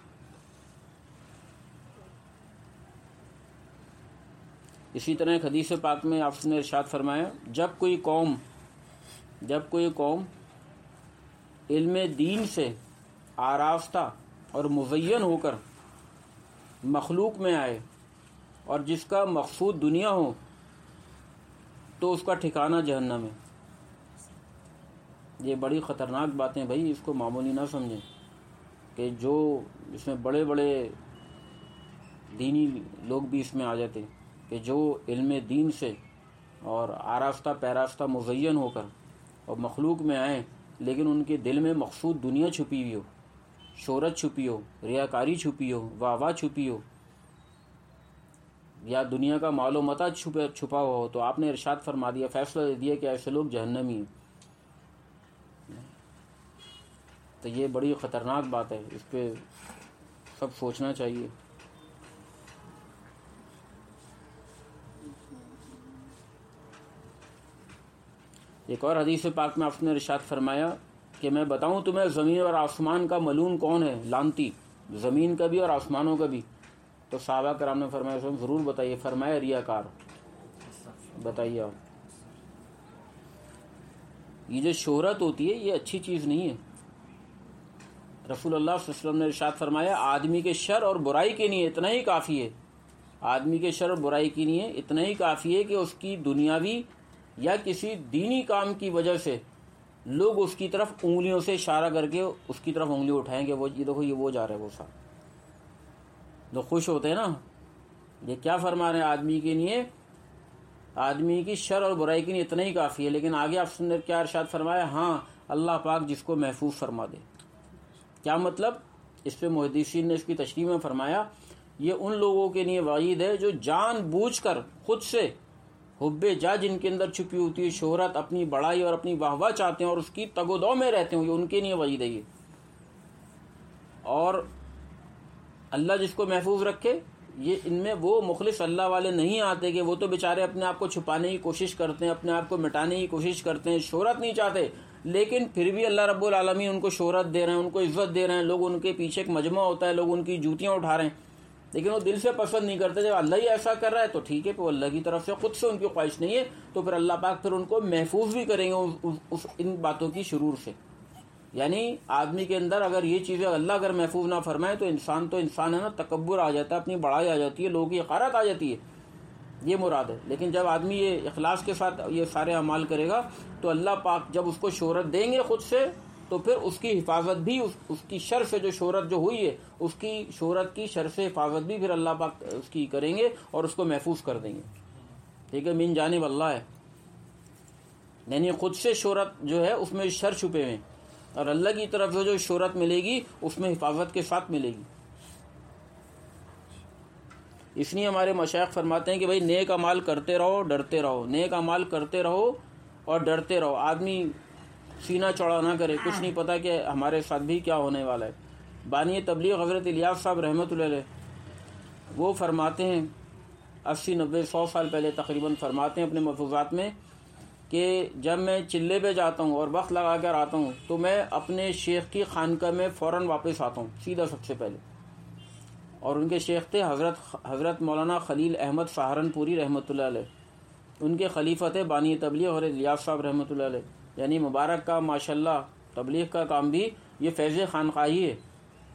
اسی طرح ایک حدیث پاک میں آپ نے ارشاد فرمایا، جب کوئی قوم جب کوئی قوم علم دین سے آراستہ اور مزین ہو کر مخلوق میں آئے اور جس کا مقصود دنیا ہو، تو اس کا ٹھکانہ جہنم ہے. یہ بڑی خطرناک باتیں بھائی، اس کو معمولی نہ سمجھیں کہ جو اس میں بڑے بڑے دینی لوگ بھی اس میں آ جاتے، کہ جو علم دین سے اور آراستہ پیراستہ مزین ہو کر اور مخلوق میں آئیں، لیکن ان کے دل میں مقصود دنیا چھپی ہوئی ہو، شہرت چھپی ہو، ریاکاری چھپی ہو، واہ واہ چھپی ہو، یا دنیا کا مال و متاع چھپا ہوا ہو، تو آپ نے ارشاد فرما دیا، فیصلہ دے دیا کہ ایسے لوگ جہنمی ہیں. تو یہ بڑی خطرناک بات ہے، اس پہ سب سوچنا چاہیے. ایک اور حدیث پاک میں آپ نے ارشاد فرمایا کہ میں بتاؤں تمہیں زمین اور آسمان کا ملعون کون ہے، لعنتی، زمین کا بھی اور آسمانوں کا بھی. تو صحابہ کرام نے فرمایا ضرور بتائیے. فرمایا ریاکار. بتائیے آپ، یہ جو شہرت ہوتی ہے یہ اچھی چیز نہیں ہے. رسول اللہ صلی اللہ علیہ وسلم نے ارشاد فرمایا آدمی کے شر اور برائی کے لیے اتنا ہی کافی ہے آدمی کے شر اور برائی کے لیے اتنا ہی کافی ہے کہ اس کی دنیاوی یا کسی دینی کام کی وجہ سے لوگ اس کی طرف انگلیوں سے اشارہ کر کے اس کی طرف انگلی اٹھائیں گے، وہ یہ دیکھو یہ وہ جا رہا ہے، وہ صاحب جو خوش ہوتے ہیں نا. یہ کیا فرما رہے ہیں؟ آدمی کے لیے آدمی کی شر اور برائی کے لیے اتنا ہی کافی ہے. لیکن آگے آپ نے کیا ارشاد فرمایا؟ ہاں اللہ پاک جس کو محفوظ فرما دے. کیا مطلب؟ اس پہ محدثین نے اس کی تشریح میں فرمایا یہ ان لوگوں کے لیے وعید ہے جو جان بوجھ کر خود سے حب جا جن کے اندر چھپی ہوتی ہے شہرت، اپنی بڑائی اور اپنی واہ واہ چاہتے ہیں اور اس کی تگ و دو میں رہتے ہیں، یہ ان کے لیے وعید ہے یہ۔ اور اللہ جس کو محفوظ رکھے، یہ ان میں وہ مخلص اللہ والے نہیں آتے کہ وہ تو بیچارے اپنے آپ کو چھپانے کی کوشش کرتے ہیں، اپنے آپ کو مٹانے کی کوشش کرتے ہیں، شہرت نہیں چاہتے، لیکن پھر بھی اللہ رب العالمین ان کو شہرت دے رہے ہیں، ان کو عزت دے رہے ہیں، لوگ ان کے پیچھے ایک مجمع ہوتا ہے، لوگ ان کی جوتیاں اٹھا رہے ہیں، لیکن وہ دل سے پسند نہیں کرتے۔ جب اللہ ہی ایسا کر رہا ہے تو ٹھیک ہے، تو اللہ کی طرف سے خود سے ان کی خواہش نہیں ہے، تو پھر اللہ پاک پھر ان کو محفوظ بھی کریں گے اس, اس ان باتوں کی شرور سے۔ یعنی آدمی کے اندر اگر یہ چیزیں اللہ اگر محفوظ نہ فرمائے تو انسان تو انسان ہے نا، تکبر آ جاتا ہے، اپنی بڑائی آ جاتی ہے، لوگوں کی حقارت آ جاتی ہے، یہ مراد ہے۔ لیکن جب آدمی یہ اخلاص کے ساتھ یہ سارے اعمال کرے گا تو اللہ پاک جب اس کو شہرت دیں گے خود سے، تو پھر اس کی حفاظت بھی اس, اس کی شر سے، جو شہرت جو ہوئی ہے اس کی شہرت کی شر سے حفاظت بھی پھر اللہ پاک اس کی کریں گے اور اس کو محفوظ کر دیں گے۔ ٹھیک ہے، من جانب اللہ ہے، یعنی خود سے شہرت جو ہے اس میں شر چھپے ہوئے ہیں، اور اللہ کی طرف سے جو شہرت ملے گی اس میں حفاظت کے ساتھ ملے گی۔ اس لیے ہمارے مشائخ فرماتے ہیں کہ بھائی نیک اعمال کرتے رہو، ڈرتے رہو، نیک اعمال کرتے رہو اور ڈرتے رہو۔ آدمی سینہ چوڑا نہ کرے، کچھ نہیں پتا کہ ہمارے ساتھ بھی کیا ہونے والا ہے۔ بانی تبلیغ حضرت الیاس صاحب رحمۃ اللہ علیہ وہ فرماتے ہیں اسی نبے سو سال پہلے تقریباً فرماتے ہیں اپنے ملفوظات میں کہ جب میں چلے پہ جاتا ہوں اور وقت لگا کر آتا ہوں تو میں اپنے شیخ کی خانقاہ میں فوراً واپس آتا ہوں سیدھا سب سے پہلے۔ اور ان کے شیخ تھے حضرت حضرت مولانا خلیل احمد سہارنپوری رحمۃ اللہ علیہ، ان کے خلیفہ تھے بانی تبلیغ اور الیاس صاحب رحمۃ اللہ علیہ۔ یعنی مبارک کا ماشاءاللہ تبلیغ کا کام بھی یہ فیض خانقاہی ہے۔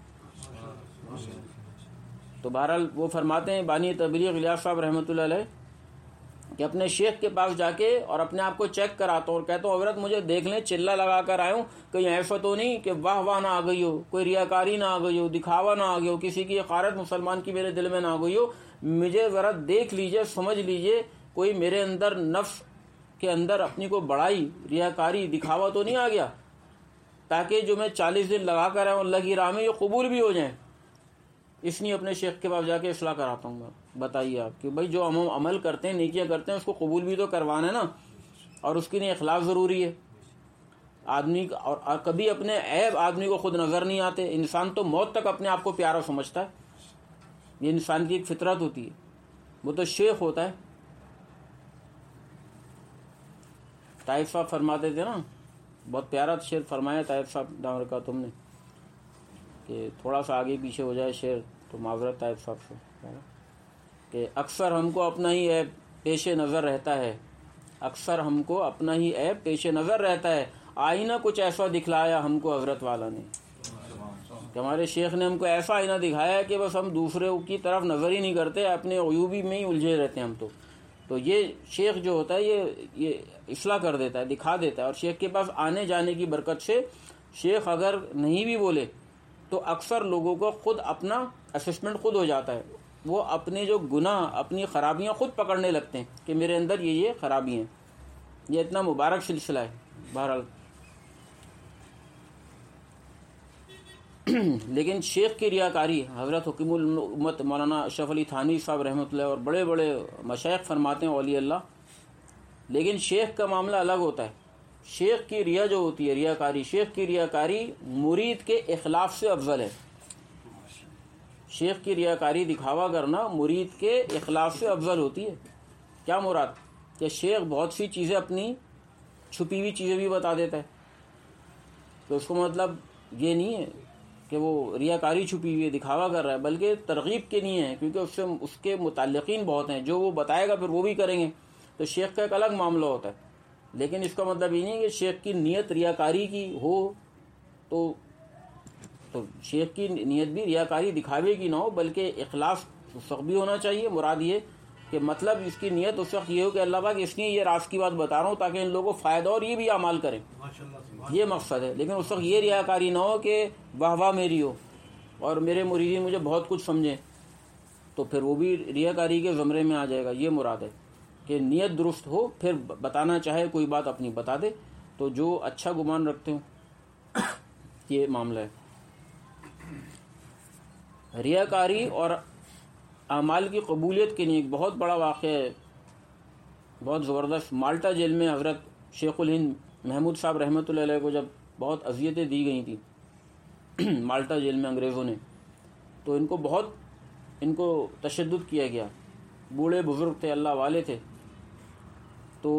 تو بہرحال وہ فرماتے ہیں بانی تبلیغ الیاس صاحب رحمۃ اللہ علیہ کہ اپنے شیخ کے پاس جا کے اور اپنے آپ کو چیک کراتا ہوں اور کہتا ہوں حضرت مجھے دیکھ لیں، چلا لگا کر آیا ہوں، کہیں ایسا تو نہیں کہ واہ واہ نہ آ گئی ہو، کوئی ریاکاری نہ آ گئی ہو، دکھاوا نہ آ گیا ہو، کسی کی حقارت مسلمان کی میرے دل میں نہ آ گئی ہو، مجھے ذرا دیکھ لیجئے، سمجھ لیجئے، کوئی میرے اندر نفس کے اندر اپنی کو بڑائی، ریاکاری، دکھاوا تو نہیں آ گیا، تاکہ جو میں چالیس دن لگا کر آیا ہوں اللہ کی راہ میں یہ قبول بھی ہو جائیں۔ اس لیے اپنے شیخ کے پاس جا کے اصلاح کراتا ہوں میں۔ بتائیے آپ کہ بھائی جو ہم عمل کرتے ہیں، نیکیاں کرتے ہیں، اس کو قبول بھی تو کروانا ہے نا، اور اس کے لیے اخلاص ضروری ہے۔ آدمی اور, اور کبھی اپنے عیب آدمی کو خود نظر نہیں آتے، انسان تو موت تک اپنے آپ کو پیارا سمجھتا ہے، یہ انسان کی ایک فطرت ہوتی ہے، وہ تو شیخ ہوتا ہے۔ طائف صاحب فرماتے تھے نا، بہت پیارا شعر فرمایا طائف صاحب دامر کا تم نے، کہ تھوڑا سا آگے پیچھے ہو جائے شعر تو معذرت طائف صاحب سے، کہ اکثر ہم کو اپنا ہی عیب پیش نظر رہتا ہے، اکثر ہم کو اپنا ہی عیب پیش نظر رہتا ہے، آئینہ کچھ ایسا دکھلایا ہم کو حضرت والا نے، کہ ہمارے شیخ نے ہم کو ایسا آئینہ دکھایا کہ بس ہم دوسرے کی طرف نظر ہی نہیں کرتے، اپنے عیوبی میں ہی الجھے رہتے ہیں ہم۔ تو تو یہ شیخ جو ہوتا ہے یہ یہ اصلاح کر دیتا ہے، دکھا دیتا ہے، اور شیخ کے پاس آنے جانے کی برکت سے شیخ اگر نہیں بھی بولے تو اکثر لوگوں کو خود اپنا اسسمنٹ خود ہو جاتا ہے، وہ اپنے جو گناہ، اپنی خرابیاں خود پکڑنے لگتے ہیں کہ میرے اندر یہ یہ خرابی ہیں۔ یہ اتنا مبارک سلسلہ ہے بہرحال۔ لیکن شیخ کی ریاکاری، حضرت حکیم الامت مولانا اشرف علی تھانوی صاحب رحمۃ اللہ اور بڑے بڑے مشائخ فرماتے ہیں اولیاء اللہ، لیکن شیخ کا معاملہ الگ ہوتا ہے۔ شیخ کی ریا جو ہوتی ہے، ریاکاری، شیخ کی ریاکاری مرید کے اخلاص سے افضل ہے۔ شیخ کی ریاکاری، دکھاوا کرنا مرید کے اخلاص سے افضل ہوتی ہے۔ کیا مراد؟ کہ شیخ بہت سی چیزیں اپنی چھپی ہوئی چیزیں بھی بتا دیتا ہے، تو اس کو مطلب یہ نہیں ہے کہ وہ ریاکاری چھپی ہوئی ہے، دکھاوا کر رہا ہے، بلکہ ترغیب کے لیے ہے، کیونکہ اس سے اس کے متعلقین بہت ہیں، جو وہ بتائے گا پھر وہ بھی کریں گے، تو شیخ کا ایک الگ معاملہ ہوتا ہے۔ لیکن اس کا مطلب یہ نہیں کہ شیخ کی نیت ریاکاری کی ہو، تو تو شیخ کی نیت بھی ریاکاری دکھاوے کی نہ ہو، بلکہ اخلاص اس وقت بھی ہونا چاہیے۔ مراد یہ کہ مطلب اس کی نیت اس وقت یہ ہو کہ اللہ پاک اس لیے یہ راز کی بات بتا رہا ہوں تاکہ ان لوگوں کو فائدہ اور یہ بھی اعمال کریں، یہ مقصد ہے۔ لیکن اس وقت یہ ریاکاری نہ ہو کہ واہ واہ میری ہو اور میرے مریدین مجھے بہت کچھ سمجھیں، تو پھر وہ بھی ریاکاری کے زمرے میں آ جائے گا۔ یہ مراد ہے کہ نیت درست ہو، پھر بتانا چاہے کوئی بات اپنی بتا دے، تو جو اچھا گمان رکھتے ہوں، یہ معاملہ ہے۔ ریاکاری اور اعمال کی قبولیت کے لیے ایک بہت بڑا واقعہ ہے، بہت زبردست۔ مالٹا جیل میں حضرت شیخ الہند محمود صاحب رحمۃ اللہ علیہ کو جب بہت اذیتیں دی گئی تھیں مالٹا جیل میں انگریزوں نے، تو ان کو بہت ان کو تشدد کیا گیا۔ بوڑھے بزرگ تھے، اللہ والے تھے۔ تو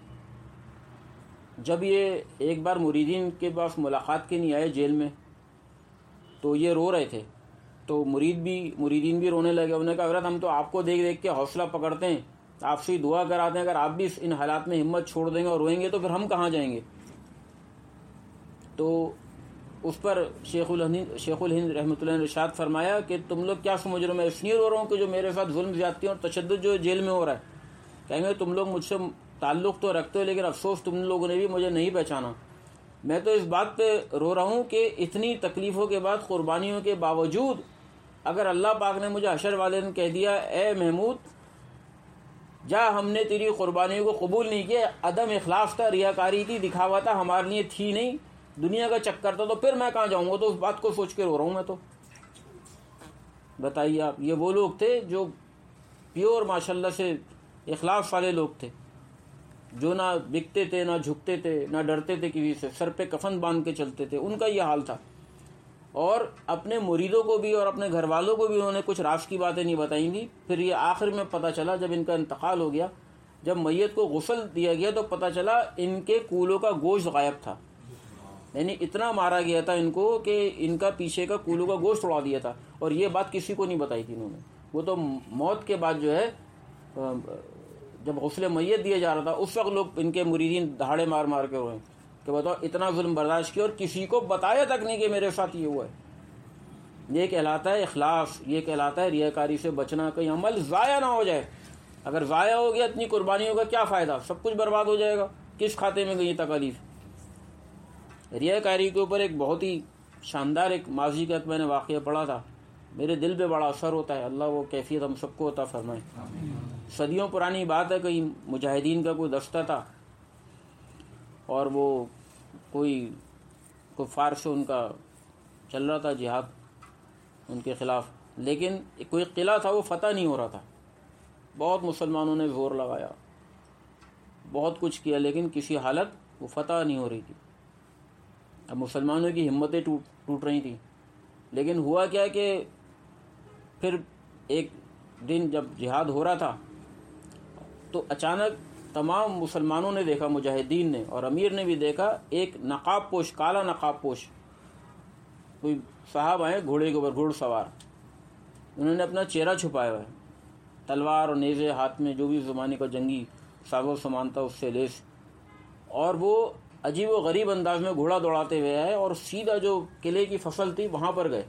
جب یہ ایک بار مریدین کے پاس ملاقات کے لیے آئے جیل میں، تو یہ رو رہے تھے، تو مرید بھی مریدین بھی رونے لگے۔ انہوں نے کہا حضرت ہم تو آپ کو دیکھ دیکھ کے حوصلہ پکڑتے ہیں، آپ سے دعا کراتے ہیں، اگر آپ بھی ان حالات میں ہمت چھوڑ دیں گے اور روئیں گے تو پھر ہم کہاں جائیں گے؟ تو اس پر شیخ الہند شیخ الہند رحمۃ اللہ نے ارشاد فرمایا کہ تم لوگ کیا سمجھ رہے ہو میں اس لیے رو رہا ہوں کہ جو میرے ساتھ ظلم زیادتی اور تشدد جو جیل میں ہو رہا ہے؟ کہیں گے تم لوگ مجھ سے تعلق تو رکھتے ہو، لیکن افسوس تم لوگوں نے بھی مجھے نہیں پہچانا۔ میں تو اس بات پہ رو رہا ہوں کہ اتنی تکلیفوں کے بعد، قربانیوں کے باوجود، اگر اللہ پاک نے مجھے حشر والے نے کہہ دیا اے محمود جا، ہم نے تیری قربانیوں کو قبول نہیں کیا، عدم اخلاص تھا، ریاکاری تھی، دکھاوا تھا، ہمارے لیے تھی نہیں، دنیا کا چکر تھا، تو پھر میں کہاں جاؤں گا؟ تو اس بات کو سوچ کے رو رہا ہوں میں۔ تو بتائیے آپ، یہ وہ لوگ تھے جو پیور ماشاءاللہ سے اخلاص والے لوگ تھے، جو نہ بکتے تھے، نہ جھکتے تھے، نہ ڈرتے تھے کسی سے، سر پہ کفن باندھ کے چلتے تھے، ان کا یہ حال تھا۔ اور اپنے مریدوں کو بھی اور اپنے گھر والوں کو بھی انہوں نے کچھ راز کی باتیں نہیں بتائیں تھیں۔ پھر یہ آخر میں پتہ چلا جب ان کا انتقال ہو گیا، جب میت کو غسل دیا گیا تو پتہ چلا ان کے کولوں کا گوشت غائب تھا، یعنی اتنا مارا گیا تھا ان کو کہ ان کا پیچھے کا کولوں کا گوشت اڑا دیا تھا، اور یہ بات کسی کو نہیں بتائی تھی انہوں نے۔ وہ تو موت کے بعد جو ہے جب غسل میت دیا جا رہا تھا اس وقت لوگ ان کے مریدین دہاڑے مار مار کے روئے کہ بتاؤ اتنا ظلم برداشت کیا اور کسی کو بتایا تک نہیں کہ میرے ساتھ یہ ہوا ہے۔ یہ کہلاتا ہے اخلاص، یہ کہلاتا ہے ریاکاری سے بچنا، کہیں عمل ضائع نہ ہو جائے۔ اگر ضائع ہو گیا اتنی قربانیوں کا کیا فائدہ؟ سب کچھ برباد ہو جائے گا، کس کھاتے میں گئی تکالیف؟ ریاکاری کے اوپر ایک بہت ہی شاندار ایک ماضی کا میں نے واقعہ پڑھا تھا، میرے دل پہ بڑا اثر ہوتا ہے، اللہ وہ کیفیت ہم سب کو عطا فرمائے۔ صدیوں پرانی بات ہے، کہیں مجاہدین کا کوئی دستہ تھا اور وہ کوئی کفار سے ان کا چل رہا تھا جہاد ان کے خلاف، لیکن کوئی قلعہ تھا وہ فتح نہیں ہو رہا تھا۔ بہت مسلمانوں نے زور لگایا، بہت کچھ کیا، لیکن کسی حالت وہ فتح نہیں ہو رہی تھی۔ اب مسلمانوں کی ہمتیں ٹوٹ ٹوٹ رہی تھیں، لیکن ہوا کیا کہ پھر ایک دن جب جہاد ہو رہا تھا تو اچانک تمام مسلمانوں نے دیکھا، مجاہدین نے اور امیر نے بھی دیکھا، ایک نقاب پوش، کالا نقاب پوش کوئی صاحب آئے گھوڑے کے اوپر، گھوڑ سوار، انہوں نے اپنا چہرہ چھپایا ہوا ہے، تلوار اور نیزے ہاتھ میں، جو بھی زمانے کا جنگی ساز و سامان تھا اس سے لیس، اور وہ عجیب و غریب انداز میں گھوڑا دوڑاتے ہوئے آئے اور سیدھا جو قلعے کی فصل تھی وہاں پر گئے،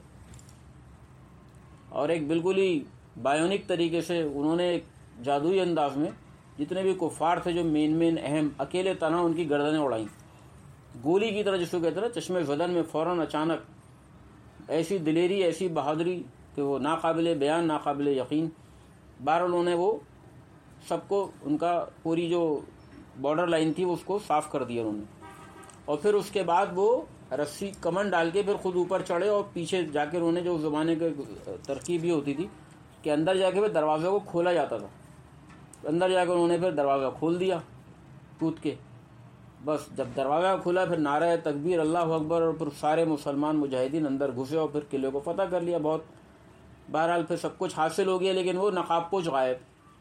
اور ایک بالکل ہی بایونک طریقے سے انہوں نے ایک جادوئی انداز میں جتنے بھی کفار تھے جو مین مین اہم، اکیلے تنہا ان کی گردنیں اڑائیں، گولی کی طرح جس کو کہتے ہیں نا، چشمے زدن میں فوراً اچانک ایسی دلیری، ایسی بہادری کہ وہ ناقابل بیان، ناقابل یقین۔ بہرحال انہوں نے وہ سب کو، ان کا پوری جو بارڈر لائن تھی اس کو صاف کر دیا انہوں نے، اور پھر اس کے بعد وہ رسی کمن ڈال کے پھر خود اوپر چڑھے، اور پیچھے جا کے انہوں نے جو اس زمانے کے ترکیب یہ ہوتی تھی کہ اندر جا کے پھر دروازے کو کھولا جاتا تھا، اندر جا کے انہوں نے پھر دروازہ کھول دیا کود کے، بس جب دروازہ کھلا پھر نعرہ تکبیر، اللہ اکبر، اور پھر سارے مسلمان مجاہدین اندر گھسے اور پھر قلعے کو فتح کر لیا۔ بہت بہرحال پھر سب کچھ حاصل ہو گیا، لیکن وہ نقاب پوش غائب۔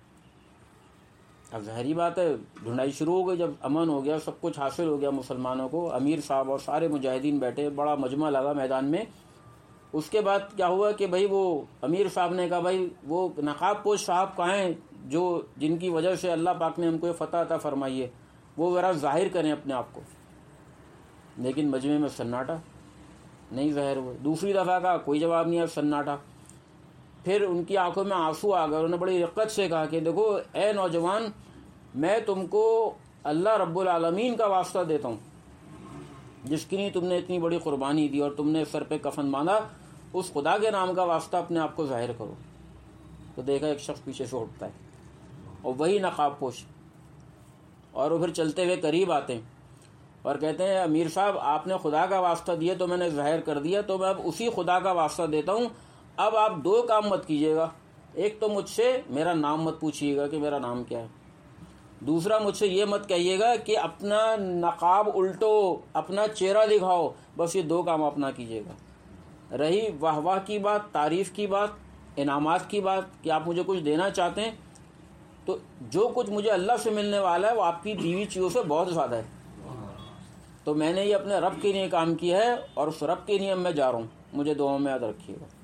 اب ظاہری بات ہے ڈھونڈائی شروع ہو گئی، جب امن ہو گیا، سب کچھ حاصل ہو گیا مسلمانوں کو، امیر صاحب اور سارے مجاہدین بیٹھے، بڑا مجمع لگا میدان میں۔ اس کے بعد کیا ہوا کہ بھائی وہ امیر صاحب نے کہا بھائی وہ نقاب پوش صاحب کہاں ہیں جو جن کی وجہ سے اللہ پاک نے ہم کو یہ فتح عطا فرمائی ہے، وہ ذرا ظاہر کریں اپنے آپ کو۔ لیکن مجمع میں سناٹا، نہیں ظاہر ہوئے۔ دوسری دفعہ کا کوئی جواب نہیں آیا، سناٹا۔ پھر ان کی آنکھوں میں آنسو آ گئے، انہوں نے بڑی رقت سے کہا کہ دیکھو اے نوجوان، میں تم کو اللہ رب العالمین کا واسطہ دیتا ہوں جس کے لیے تم نے اتنی بڑی قربانی دی اور تم نے سر پہ کفن باندھا، اس خدا کے نام کا واسطہ اپنے آپ کو ظاہر کرو۔ تو دیکھا ایک شخص پیچھے سے اٹھتا ہے اور وہی نقاب پوش، اور وہ پھر چلتے ہوئے قریب آتے ہیں اور کہتے ہیں امیر صاحب آپ نے خدا کا واسطہ دیا تو میں نے ظاہر کر دیا، تو میں اب اسی خدا کا واسطہ دیتا ہوں، اب آپ دو کام مت کیجیے گا، ایک تو مجھ سے میرا نام مت پوچھیے گا کہ میرا نام کیا ہے، دوسرا مجھ سے یہ مت کہیے گا کہ اپنا نقاب الٹو، اپنا چہرہ دکھاؤ، بس یہ دو کام اپنا کیجیے گا۔ رہی واہ واہ کی بات، تعریف کی بات، انعامات کی بات کہ آپ مجھے کچھ دینا چاہتے ہیں، تو جو کچھ مجھے اللہ سے ملنے والا ہے وہ آپ کی دیوی چیزوں سے بہت زیادہ ہے، تو میں نے یہ اپنے رب کے لیے کام کیا ہے اور اس رب کے لیے میں جا رہا ہوں، مجھے دعاؤں میں یاد رکھیے گا۔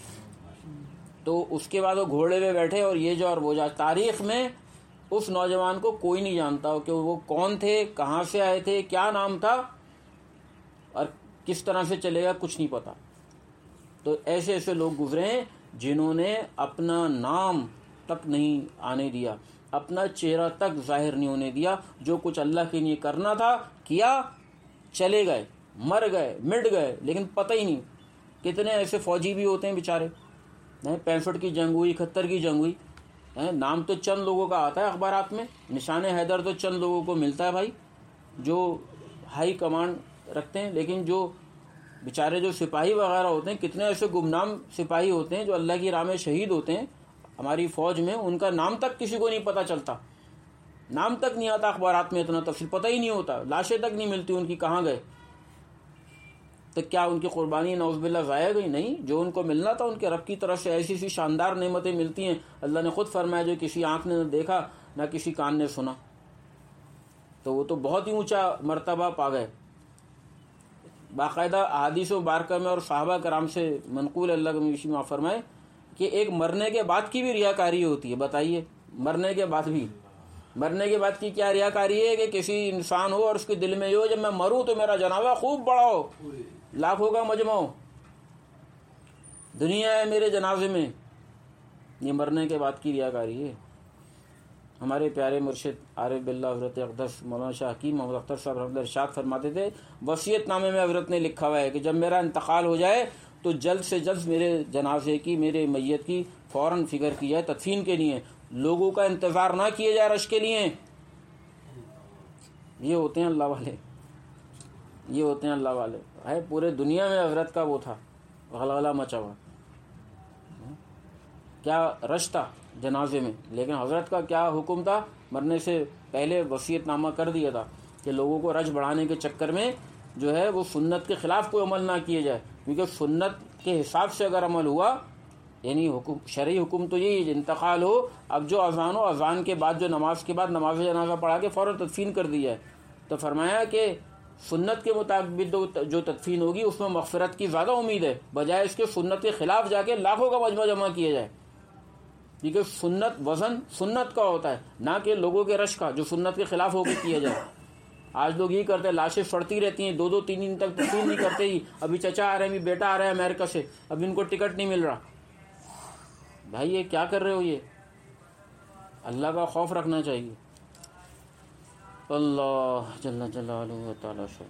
تو اس کے بعد وہ گھوڑے پہ بیٹھے اور یہ جو اور وہ جا، تاریخ میں اس نوجوان کو کوئی نہیں جانتا کہ وہ کون تھے، کہاں سے آئے تھے، کیا نام تھا اور کس طرح سے چلے گا، کچھ نہیں پتا۔ تو ایسے ایسے لوگ گزرے ہیں جنہوں نے اپنا نام تک نہیں آنے دیا، اپنا چہرہ تک ظاہر نہیں ہونے دیا، جو کچھ اللہ کے لیے کرنا تھا کیا، چلے گئے، مر گئے، مٹ گئے، لیکن پتہ ہی نہیں۔ کتنے ایسے فوجی بھی ہوتے ہیں بیچارے، پینسٹھ کی جنگ ہوئی، اکہتر کی جنگ ہوئی، نام تو چند لوگوں کا آتا ہے اخبارات میں، نشان حیدر تو چند لوگوں کو ملتا ہے بھائی جو ہائی کمانڈ رکھتے ہیں، لیکن جو بیچارے جو سپاہی وغیرہ ہوتے ہیں، کتنے ایسے گمنام سپاہی ہوتے ہیں جو اللہ کی راہ میں شہید ہوتے ہیں ہماری فوج میں، ان کا نام تک کسی کو نہیں پتہ چلتا، نام تک نہیں آتا اخبارات میں، اتنا تفصیل پتہ ہی نہیں ہوتا، لاشیں تک نہیں ملتی ان کی کہاں گئے۔ تو کیا ان کی قربانی نعوذ باللہ ضائع گئی؟ نہیں، جو ان کو ملنا تھا ان کے رب کی طرف سے ایسی سی شاندار نعمتیں ملتی ہیں، اللہ نے خود فرمایا جو کسی آنکھ نے نہ دیکھا نہ کسی کان نے سنا، تو وہ تو بہت ہی اونچا مرتبہ پا گئے۔ باقاعدہ احادیث و بارکہ میں اور صحابہ کرام سے منقول اللہ کے معاف فرمائے کہ ایک مرنے کے بعد کی بھی ریاکاری ہوتی ہے۔ بتائیے، مرنے کے بعد بھی، مرنے کے بعد کی کیا ریاکاری ہے کہ کسی انسان ہو اور اس کے دل میں یہ ہو جب میں مروں تو میرا جنازہ خوب بڑا ہو، لاکھوں کا مجمع ہو، دنیا ہے میرے جنازے میں، یہ مرنے کے بعد کی ریاکاری ہے۔ ہمارے پیارے مرشد عارف باللہ حضرت اقدس مولانا شاہ حکیم محمد اختر صاحب رحمۃ اللہ ارشاد فرماتے تھے، وصیت نامے میں حضرت نے لکھا ہوا ہے کہ جب میرا انتقال ہو جائے تو جلد سے جلد میرے جنازے کی، میرے میت کی فوراً فکر کی جائے تدفین کے لیے، لوگوں کا انتظار نہ کیے جائے رش کے لیے۔ یہ ہوتے ہیں اللہ والے، یہ ہوتے ہیں اللہ والے۔ ہے پورے دنیا میں حضرت کا وہ تھا، غلغلہ مچا ہوا، کیا رش تھا جنازے میں، لیکن حضرت کا کیا حکم تھا، مرنے سے پہلے وصیت نامہ کر دیا تھا کہ لوگوں کو رش بڑھانے کے چکر میں جو ہے وہ سنت کے خلاف کوئی عمل نہ کیے جائے، کیونکہ سنت کے حساب سے اگر عمل ہوا، یعنی حکم شرعی حکم تو یہی انتقال ہو، اب جو اذان ہو، اذان کے بعد جو نماز کے بعد نماز جنازہ پڑھا کے فوراً تدفین کر دی جائے، تو فرمایا کہ سنت کے مطابق جو تدفین ہوگی اس میں مغفرت کی زیادہ امید ہے، بجائے اس کے سنت کے خلاف جا کے لاکھوں کا مجمع جمع کیا جائے، کیونکہ سنت وزن سنت کا ہوتا ہے، نہ کہ لوگوں کے رش کا جو سنت کے خلاف ہو کے کیا جائے۔ آج لوگ یہ کرتے ہیں، لاشیں سڑتی رہتی ہیں، دو دو تین دن تک تدفین نہیں کرتے ہی، ابھی چچا آ رہے ہیں، ابھی بیٹا آ رہا ہے امریکہ سے، ابھی ان کو ٹکٹ نہیں مل رہا۔ بھائی یہ کیا کر رہے ہو؟ یہ اللہ کا خوف رکھنا چاہیے۔ اللہ جل جلالہ تعالی سے۔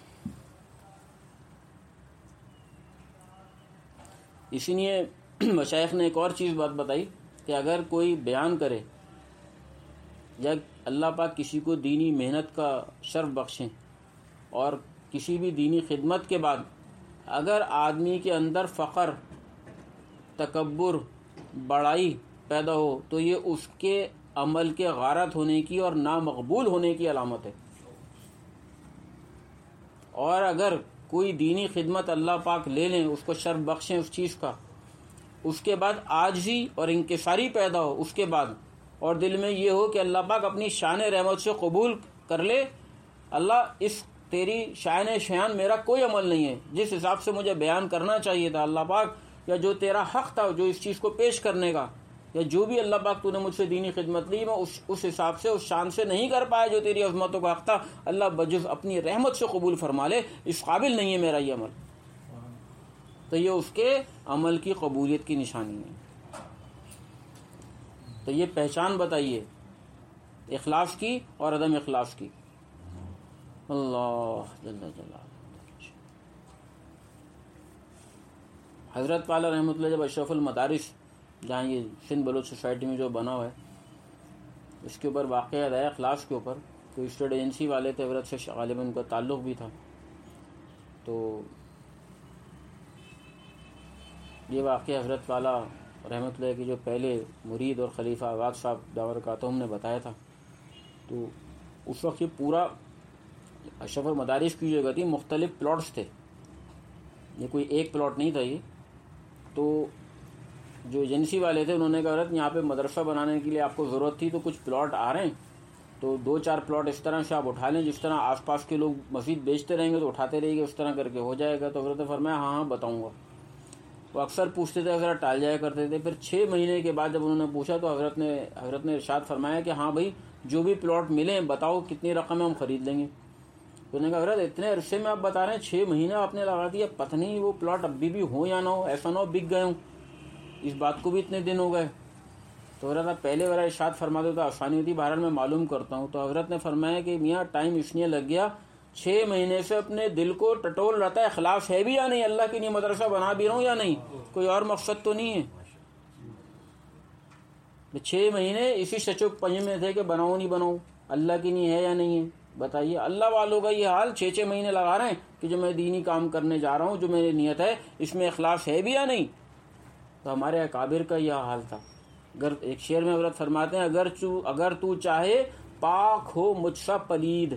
اسی لیے مشائخ نے ایک اور چیز بات بتائی کہ اگر کوئی بیان کرے یا اللہ پاک کسی کو دینی محنت کا شرف بخشیں اور کسی بھی دینی خدمت کے بعد اگر آدمی کے اندر فقر، تکبر، بڑائی پیدا ہو تو یہ اس کے عمل کے غارت ہونے کی اور نامقبول ہونے کی علامت ہے۔ اور اگر کوئی دینی خدمت اللہ پاک لے لیں، اس کو شرف بخشیں اس چیز کا، اس کے بعد عاجزی اور انکساری پیدا ہو اس کے بعد، اور دل میں یہ ہو کہ اللہ پاک اپنی شان رحمت سے قبول کر لے، اللہ اس تیری شان شیان میرا کوئی عمل نہیں ہے، جس حساب سے مجھے بیان کرنا چاہیے تھا اللہ پاک، یا جو تیرا حق تھا جو اس چیز کو پیش کرنے کا، یا جو بھی اللہ پاک تو نے مجھ سے دینی خدمت لی میں اس اس حساب سے اس شان سے نہیں کر پایا جو تیری عظمتوں کا حق تھا، اللہ بجز اپنی رحمت سے قبول فرما لے، اس قابل نہیں ہے میرا یہ عمل، تو یہ اس کے عمل کی قبولیت کی نشانی ہے۔ تو یہ پہچان بتائیے اخلاص کی اور عدم اخلاص کی۔ اللہ جل جلالہ۔ حضرت پالا رحمۃ اللہ جب اشرف المدارس جہاں یہ سندھ بلوچ سوسائٹی میں جو بنا ہوا ہے اس کے اوپر واقعہ ہے اخلاص کے اوپر، کوئی اسٹیٹ ایجنسی والے تھے، حضرت سے غالباً ان کا تعلق بھی تھا. تو یہ واقعہ حضرت والا رحمۃ اللہ کی جو پہلے مرید اور خلیفہ آغاز صاحب دامت برکاتہم نے بتایا تھا. تو اس وقت یہ پورا اشرف المدارس کی جو جگہ تھی مختلف پلاٹس تھے، یہ کوئی ایک پلاٹ نہیں تھا. یہ تو جو ایجنسی والے تھے انہوں نے کہا حضرت یہاں پہ مدرسہ بنانے کے لیے آپ کو ضرورت تھی تو کچھ پلاٹ آ رہے ہیں، تو دو چار پلاٹ اس طرح سے آپ اٹھا لیں، جس طرح آس پاس کے لوگ مسجد بیچتے رہیں گے تو اٹھاتے رہے گے، اس طرح کر کے ہو جائے گا. تو حضرت نے فرمایا ہاں ہاں بتاؤں گا. وہ اکثر پوچھتے تھے، حضرت ٹال جایا کرتے تھے. پھر چھ مہینے کے بعد جب انہوں نے پوچھا تو حضرت نے حضرت نے ارشاد فرمایا کہ ہاں بھائی جو بھی پلاٹ ملیں بتاؤ کتنی رقم ہے، ہم خرید لیں گے. تو انہوں نے کہا حضرت اتنے عرصے میں آپ بتا رہے ہیں، چھ مہینے آپ نے لگا دیا، پتہ نہیں وہ پلاٹ ابھی بھی ہو یا نہ ہو، ایسا نہ ہو بک گئے ہوں، اس بات کو بھی اتنے دن ہو گئے. تو حضرت آپ پہلے والا ارشاد فرماتے تو آسانی ہوتی، بہرحال میں معلوم کرتا ہوں. تو حضرت نے فرمایا کہ میاں ٹائم اس لیے لگ گیا، چھ مہینے سے اپنے دل کو ٹٹول رہتا ہے اخلاص ہے بھی یا نہیں، اللہ کے لیے مدرسہ بنا بھی رہا ہوں یا نہیں، کوئی اور مقصد تو نہیں ہے. چھ مہینے اسی شچو پنج میں تھے کہ بناؤں نہیں بناؤں، اللہ کی نہیں ہے یا نہیں ہے. بتائیے اللہ والوں کا یہ حال، چھ چھ مہینے لگا رہے ہیں کہ جو میں دینی کام کرنے جا رہا ہوں، جو میری نیت ہے اس میں اخلاص ہے بھی یا نہیں. تو ہمارے اکابر کا یہ حال تھا. اگر ایک شعر میں حضرت فرماتے ہیں اگر تو اگر تو چاہے پاک ہو مجھ سا پلید،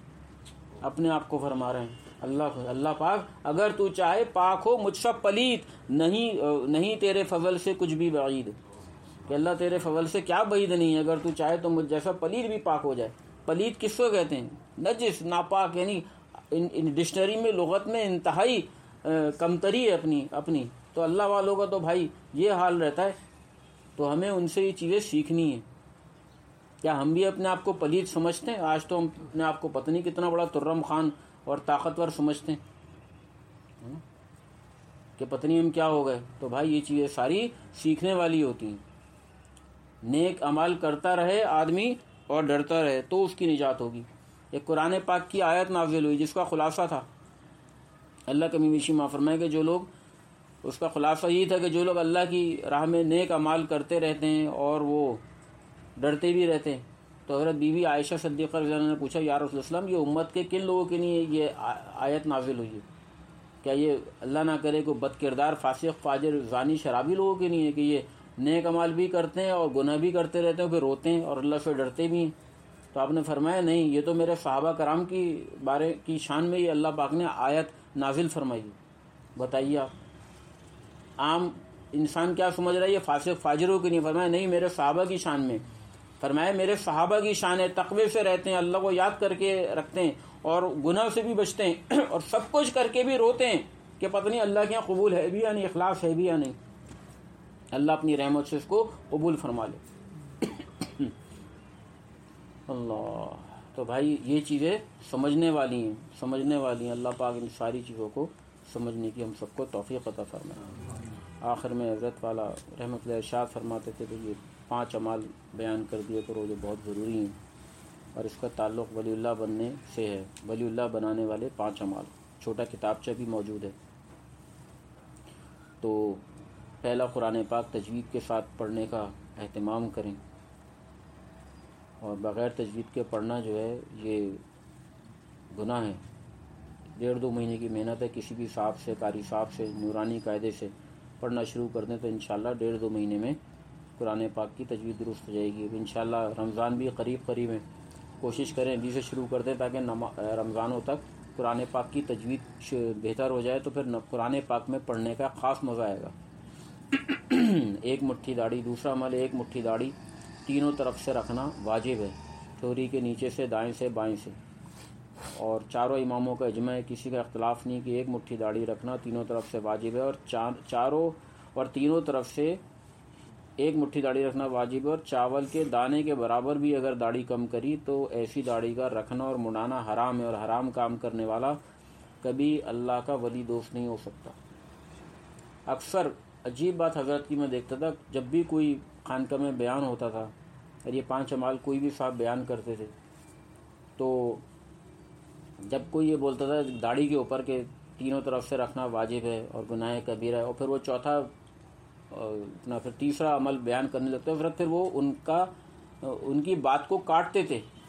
اپنے آپ کو فرما رہے ہیں اللہ کو، اللہ پاک اگر تو چاہے پاک ہو مجھ سا پلید، نہیں نہیں تیرے فضل سے کچھ بھی بعید، کہ اللہ تیرے فضل سے کیا بعید نہیں ہے، اگر تو چاہے تو مجھ جیسا پلید بھی پاک ہو جائے. پلید کس کو کہتے ہیں؟ نجس، ناپاک، یعنی ان, ان ڈکشنری میں لغت میں انتہائی کمتری ہے اپنی اپنی تو اللہ والوں کا تو بھائی یہ حال رہتا ہے. تو ہمیں ان سے یہ چیزیں سیکھنی ہیں. کیا ہم بھی اپنے آپ کو پلید سمجھتے ہیں؟ آج تو ہم اپنے آپ کو پتہ نہیں کتنا بڑا ترم خان اور طاقتور سمجھتے ہیں کہ پتہ نہیں ہم کیا ہو گئے. تو بھائی یہ چیزیں ساری سیکھنے والی ہوتی ہیں. نیک عمل کرتا رہے آدمی اور ڈرتا رہے تو اس کی نجات ہوگی. ایک قرآن پاک کی آیت نازل ہوئی جس کا خلاصہ تھا، اللہ کمی بیشی معاف فرمائے کہ جو لوگ، اس کا خلاصہ یہ تھا کہ جو لوگ اللہ کی راہ میں نیک اعمال کرتے رہتے ہیں اور وہ ڈرتے بھی رہتے ہیں. تو حضرت بی بی عائشہ صدیقہ رضی اللہ عنہا نے پوچھا یا رسول اللہ وسلم یہ امت کے کن لوگوں کے لیے یہ آیت نازل ہوئی ہے؟ کیا یہ اللہ نہ کرے کوئی بد کردار فاسق فاجر زانی شرابی لوگوں کے لیے کہ یہ نیک اعمال بھی کرتے ہیں اور گناہ بھی کرتے رہتے ہیں، پھر روتے ہیں اور اللہ سے ڈرتے بھی ہیں؟ تو آپ نے فرمایا نہیں، یہ تو میرے صحابہ کرام کی بارے کی شان میں یہ اللہ پاک نے آیت نازل فرمائی. بتائیے آپ عام انسان کیا سمجھ رہا ہے یہ فاسق فاجروں کی نہیں، فرمایا نہیں میرے صحابہ کی شان میں. فرمایا میرے صحابہ کی شان ہے، تقوی سے رہتے ہیں، اللہ کو یاد کر کے رکھتے ہیں اور گناہ سے بھی بچتے ہیں اور سب کچھ کر کے بھی روتے ہیں کہ پتہ نہیں اللہ کے یہاں قبول ہے بھی یا نہیں، اخلاص ہے بھی یا نہیں. اللہ اپنی رحمت سے اس کو قبول فرما لے. اللہ. تو بھائی یہ چیزیں سمجھنے والی ہیں، سمجھنے والی ہیں. اللہ پاک ان ساری چیزوں کو سمجھنے کی ہم سب کو توفیق عطا فرمائے. آخر میں حضرت والا رحمۃ اللہ ارشاد فرماتے تھے کہ یہ پانچ اعمال بیان کر دیے کرو جو بہت ضروری ہیں اور اس کا تعلق ولی اللہ بننے سے ہے. ولی اللہ بنانے والے پانچ اعمال، چھوٹا کتابچہ بھی موجود ہے. تو پہلا قرآن پاک تجوید کے ساتھ پڑھنے کا اہتمام کریں، اور بغیر تجوید کے پڑھنا جو ہے یہ گناہ ہے. ڈیڑھ دو مہینے کی محنت ہے، کسی بھی صاحب سے، قاری صاحب سے نورانی قاعدے سے پڑھنا شروع کر دیں تو انشاءاللہ ڈیڑھ دو مہینے میں قرآن پاک کی تجوید درست ہو جائے گی. انشاءاللہ رمضان بھی قریب قریب ہے، کوشش کریں ابھی سے شروع کر دیں تاکہ رمضانوں تک قرآن پاک کی تجوید بہتر ہو جائے تو پھر قرآن پاک میں پڑھنے کا خاص مزہ آئے گا. ایک مٹھی داڑھی، دوسرا عمل ایک مٹھی داڑھی تینوں طرف سے رکھنا واجب ہے، ٹھوری کے نیچے سے، دائیں سے، بائیں سے. اور چاروں اماموں کا اجماع ہے، کسی کا اختلاف نہیں کہ ایک مٹھی داڑھی رکھنا تینوں طرف سے واجب ہے. اور چار چاروں اور تینوں طرف سے ایک مٹھی داڑھی رکھنا واجب ہے. اور چاول کے دانے کے برابر بھی اگر داڑھی کم کری تو ایسی داڑھی کا رکھنا اور منڈانا حرام ہے، اور حرام کام کرنے والا کبھی اللہ کا ولی دوست نہیں ہو سکتا. اکثر عجیب بات حضرت کی میں دیکھتا تھا، جب بھی کوئی خانقاہ میں بیان ہوتا تھا اور یہ پانچ اعمال کوئی بھی صاحب بیان کرتے تھے تو جب کوئی یہ بولتا تھا داڑھی کے اوپر کہ تینوں طرف سے رکھنا واجب ہے اور گناہ کبیرہ ہے، اور پھر وہ چوتھا اپنا پھر تیسرا عمل بیان کرنے لگتے ہیں، پھر پھر وہ ان کا ان کی بات کو کاٹتے تھے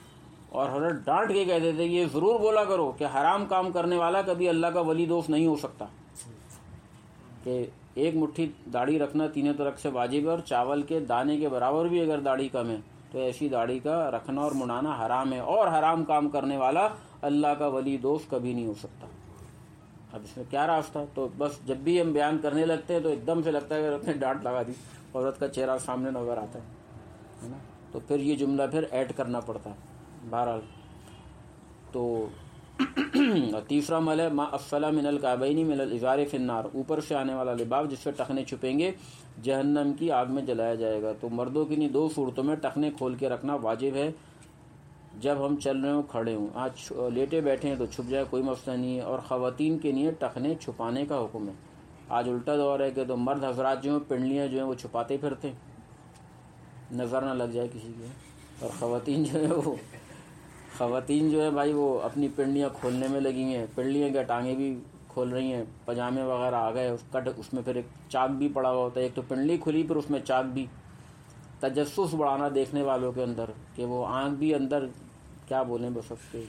اور حضرت ڈانٹ کے کہتے تھے کہ یہ ضرور بولا کرو کہ حرام کام کرنے والا کبھی اللہ کا ولی دوست نہیں ہو سکتا، کہ ایک مٹھی داڑھی رکھنا تینوں طرف سے واجب ہے، اور چاول کے دانے کے برابر بھی اگر داڑھی کم ہے تو ایسی داڑھی کا رکھنا اور منانا حرام ہے، اور حرام کام کرنے والا اللہ کا ولی دوست کبھی نہیں ہو سکتا۔ اب اس میں کیا راستہ؟ تو بس جب بھی ہم بیان کرنے لگتے ہیں تو ایک دم سے لگتا ہے کہ عورت نے ڈانٹ لگا دی، عورت کا چہرہ سامنے نظر آتا ہے نا، تو پھر یہ جملہ پھر ایڈ کرنا پڑتا ہے۔ بہرحال تو تیسرا عمل ہے ما اسفل من الکعبین من الازار فی النار، اوپر سے آنے والا لباس جس سے ٹخنے چھپیں گے جہنم کی آگ میں جلایا جائے گا۔ تو مردوں کی نہیں دو صورتوں میں ٹخنے کھول کے رکھنا واجب ہے، جب ہم چل رہے ہوں کھڑے ہوں، آج لیٹے بیٹھے ہیں تو چھپ جائے کوئی مسئلہ نہیں ہے، اور خواتین کے لیے ٹخنے چھپانے کا حکم ہے۔ آج الٹا دور ہے کہ تو مرد حضرات جو ہیں پنڈلیاں جو ہیں وہ چھپاتے پھرتے ہیں نظر نہ لگ جائے کسی کے، اور خواتین جو ہے وہ خواتین جو ہے بھائی وہ اپنی پنڈلیاں کھولنے میں لگی ہیں، پنڈلیاں کیا ٹانگیں بھی کھول رہی ہیں، پجامے وغیرہ آ گئے، کٹ اس میں پھر ایک چاک بھی پڑا ہوا ہوتا ہے، ایک تو پنڈلی کھلی پھر اس میں چاک بھی، تجسس بڑھانا دیکھنے والوں کے اندر کہ وہ آنکھ بھی اندر، کیا بولیں بس اب کے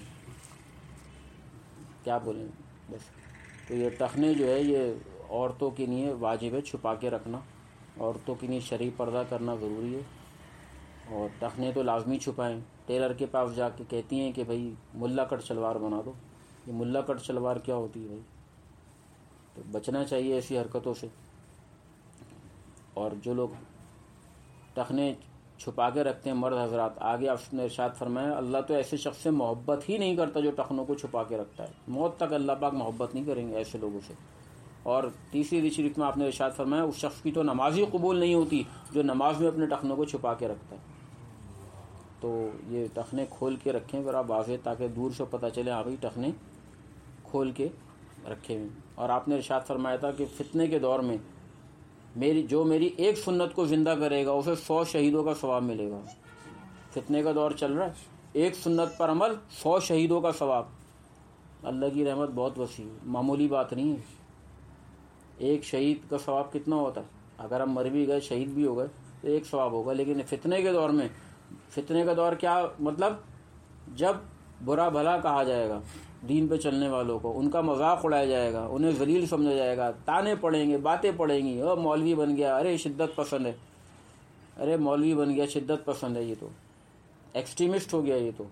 کیا بولیں بس۔ تو یہ ٹخنے جو ہے یہ عورتوں کے لیے واجب ہے چھپا کے رکھنا، عورتوں کے لیے شرعی پردہ کرنا ضروری ہے، اور ٹخنے تو لازمی چھپائیں۔ ٹیلر کے پاس جا کے کہتی ہیں کہ بھائی ملا کٹ شلوار بنا دو، یہ ملا کٹ شلوار کیا ہوتی ہے بھائی؟ تو بچنا چاہیے ایسی حرکتوں سے۔ اور جو لوگ ٹخنے چھپا کے رکھتے ہیں مرد حضرات، آگے آپ نے ارشاد فرمایا اللہ تو ایسے شخص سے محبت ہی نہیں کرتا جو ٹخنوں کو چھپا کے رکھتا ہے، موت تک اللہ پاک محبت نہیں کریں گے ایسے لوگوں سے۔ اور تیسری حدیث شریف میں آپ نے ارشاد فرمایا اس شخص کی تو نماز ہی قبول نہیں ہوتی جو نماز میں اپنے ٹخنوں کو چھپا کے رکھتا ہے۔ تو یہ ٹخنے کھول کے رکھیں ذرا واضح، تاکہ دور سے پتہ چلے آ گئی ٹخنے کھول کے رکھے ہوئے۔ اور آپ نے ارشاد فرمایا تھا کہ فتنے کے دور میں میری جو میری ایک سنت کو زندہ کرے گا اسے سو شہیدوں کا ثواب ملے گا۔ فتنے کا دور چل رہا ہے، ایک سنت پر عمل سو شہیدوں کا ثواب۔ اللہ کی رحمت بہت وسیع ہے، معمولی بات نہیں ہے۔ ایک شہید کا ثواب کتنا ہوتا ہے؟ اگر ہم مر بھی گئے شہید بھی ہو گئے تو ایک ثواب ہوگا، لیکن فتنے کے دور میں، فتنے کا دور کیا مطلب؟ جب برا بھلا کہا جائے گا دین پہ چلنے والوں کو، ان کا مذاق اڑایا جائے گا، انہیں ذلیل سمجھا جائے گا، تانے پڑیں گے، باتیں پڑیں گی، او مولوی بن گیا، ارے شدت پسند ہے، ارے مولوی بن گیا شدت پسند ہے، یہ تو ایکسٹریمسٹ ہو گیا، یہ تو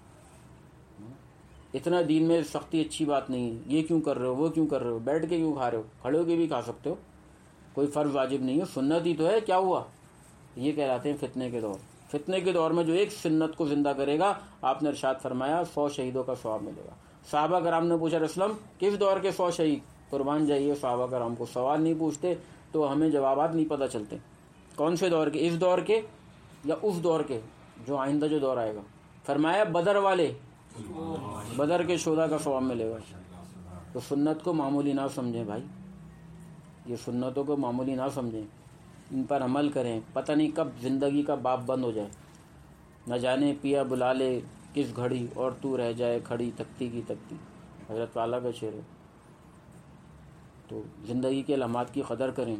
اتنا دین میں سختی اچھی بات نہیں ہے، یہ کیوں کر رہے ہو، وہ کیوں کر رہے ہو، بیٹھ کے کیوں کھا رہے ہو، کھڑے ہو کے بھی کھا سکتے ہو، کوئی فرض واجب نہیں ہے، سنت ہی تو ہے، کیا ہوا؟ یہ کہلاتے ہیں فتنے کے دور۔ فتنے کے دور میں جو ایک سنت کو زندہ کرے گا آپ نے ارشاد فرمایا سو شہیدوں کا ثواب ملے گا۔ صحابہ کرام نے پوچھا رسول اللہ کس دور کے سو شہید؟ قربان جائیے صحابہ کرام کو سوال نہیں پوچھتے تو ہمیں جوابات نہیں پتہ چلتے، کون سے دور کے، اس دور کے یا اس دور کے جو آئندہ جو دور آئے گا؟ فرمایا بدر والے، بدر کے شہداء کا ثواب ملے گا۔ تو سنت کو معمولی نہ سمجھیں بھائی، یہ سنتوں کو معمولی نہ سمجھیں، ان پر عمل کریں، پتہ نہیں کب زندگی کا باب بند ہو جائے، نہ جانے پیا بلا لے کس گھڑی اور تو رہ جائے کھڑی تکتی کی تکتی، حضرت والا کا شعر ہے۔ تو زندگی کے لمحات کی قدر کریں۔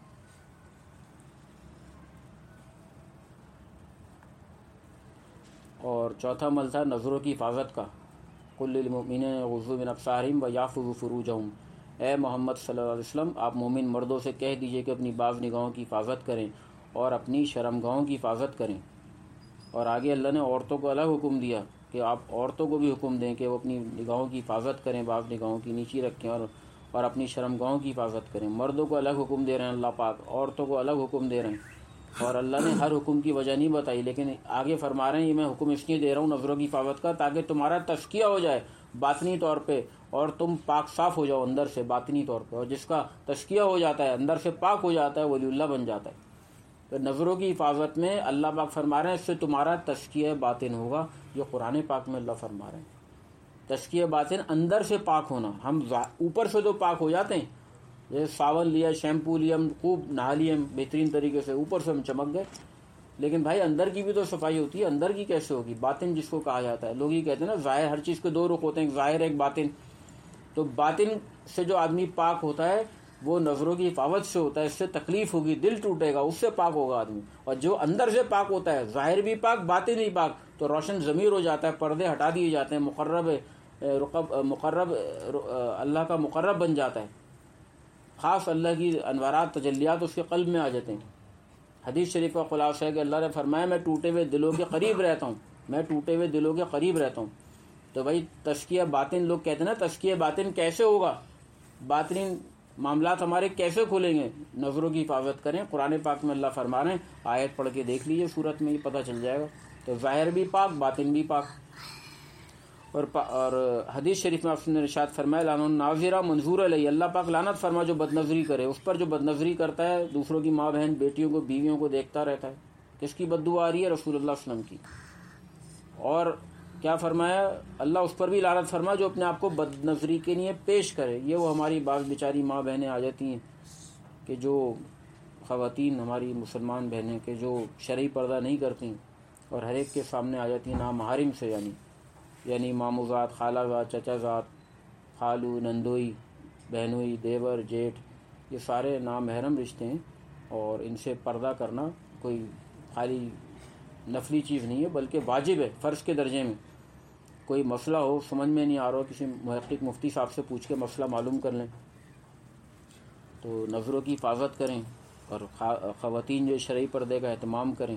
اور چوتھا عمل تھا نظروں کی حفاظت کا، قل للمؤمنین یغضوا من ابصارہم ویحفظوا فروجہم، اے محمد صلی اللہ علیہ وسلم آپ مومن مردوں سے کہہ دیجئے کہ اپنی بعض نگاہوں کی حفاظت کریں اور اپنی شرمگاہوں کی حفاظت کریں۔ اور آگے اللہ نے عورتوں کو الگ حکم دیا کہ آپ عورتوں کو بھی حکم دیں کہ وہ اپنی نگاہوں کی حفاظت کریں، بعض نگاہوں کی نیچی رکھیں اور اور اپنی شرمگاہوں کی حفاظت کریں۔ مردوں کو الگ حکم دے رہے ہیں اللہ پاک، عورتوں کو الگ حکم دے رہے ہیں، اور اللہ نے ہر حکم کی وجہ نہیں بتائی، لیکن آگے فرما رہے ہیں یہ میں حکم اس لیے دے رہا ہوں نظروں کی حفاظت کا تاکہ تمہارا تزکیہ ہو جائے باطنی طور پہ، اور تم پاک صاف ہو جاؤ اندر سے باطنی طور پہ، اور جس کا تزکیہ ہو جاتا ہے اندر سے پاک ہو جاتا ہے ولی اللہ بن جاتا ہے۔ تو نظروں کی حفاظت میں اللہ پاک فرما رہے ہیں اس سے تمہارا تزکیہ باطن ہوگا، جو قرآن پاک میں اللہ فرما رہے ہیں تزکیہ باطن اندر سے پاک ہونا۔ ہم اوپر سے تو پاک ہو جاتے ہیں، جیسے صابن لیا، شیمپو لیا، ہم خوب نہا لیے بہترین طریقے سے، اوپر سے ہم چمک گئے، لیکن بھائی اندر کی بھی تو صفائی ہوتی ہے، اندر کی کیسے ہوگی؟ باطن جس کو کہا جاتا ہے، لوگ یہ کہتے ہیں نا ظاہر، ہر چیز کے دو رخ ہوتے ہیں، ایک ظاہر ایک باطن۔ تو باطن سے جو آدمی پاک ہوتا ہے وہ نظروں کی حفاظت سے ہوتا ہے، اس سے تکلیف ہوگی، دل ٹوٹے گا، اس سے پاک ہوگا آدمی۔ اور جو اندر سے پاک ہوتا ہے، ظاہر بھی پاک باطن بھی پاک، تو روشن ضمیر ہو جاتا ہے، پردے ہٹا دیے جاتے ہیں، مقرب رقب مقرب اللہ کا مقرب بن جاتا ہے، خاص اللہ کی انوارات تجلیات اس کے قلب میں آ جاتے ہیں۔ حدیث شریف کا خلاصہ ہے کہ اللہ نے فرمایا میں ٹوٹے ہوئے دلوں کے قریب رہتا ہوں، میں ٹوٹے ہوئے دلوں کے قریب رہتا ہوں۔ تو بھائی تزکیہ باطن، لوگ کہتے ہیں نا تزکیہ باطن کیسے ہوگا، باطنی معاملات ہمارے کیسے کھلیں گے؟ نظروں کی حفاظت کریں۔ قرآن پاک میں اللہ فرما رہے ہیں، آیت پڑھ کے دیکھ لیجیے، سورت میں یہ پتہ چل جائے گا۔ تو ظاہر بھی پاک، باطن بھی پاک۔ اور اور حدیث شریف میں آپ نے ارشاد فرمایا لعن الناظرہ منظور علیہ، اللہ پاک لعنت فرما جو بد نظری کرے، اس پر جو بد نظری کرتا ہے، دوسروں کی ماں بہن بیٹیوں کو بیویوں کو دیکھتا رہتا ہے۔ کس کی بد دعا آ رہی ہے؟ رسول اللہ صلی اللہ علیہ وسلم کی۔ اور کیا فرمایا؟ اللہ اس پر بھی لعنت فرما جو اپنے آپ کو بد نظری کے لیے پیش کرے۔ یہ وہ ہماری بعض بیچاری ماں بہنیں آ جاتی ہیں کہ جو خواتین ہماری مسلمان بہنیں کہ جو شرعی پردہ نہیں کرتی اور ہر ایک کے سامنے آ جاتی ہیں نامحرم سے، یعنی یعنی مامو ذات، خالہ ذات، چچا ذات، خالو، نندوئی، بہنوئی، دیور، جیٹھ، یہ سارے نامحرم رشتے ہیں، اور ان سے پردہ کرنا کوئی خالی نفلی چیز نہیں ہے بلکہ واجب ہے، فرض کے درجے میں۔ کوئی مسئلہ ہو سمجھ میں نہیں آ رہا ہو، کسی محقق مفتی صاحب سے پوچھ کے مسئلہ معلوم کر لیں۔ تو نظروں کی حفاظت کریں اور خواتین جو شرعی پردے کا اہتمام کریں۔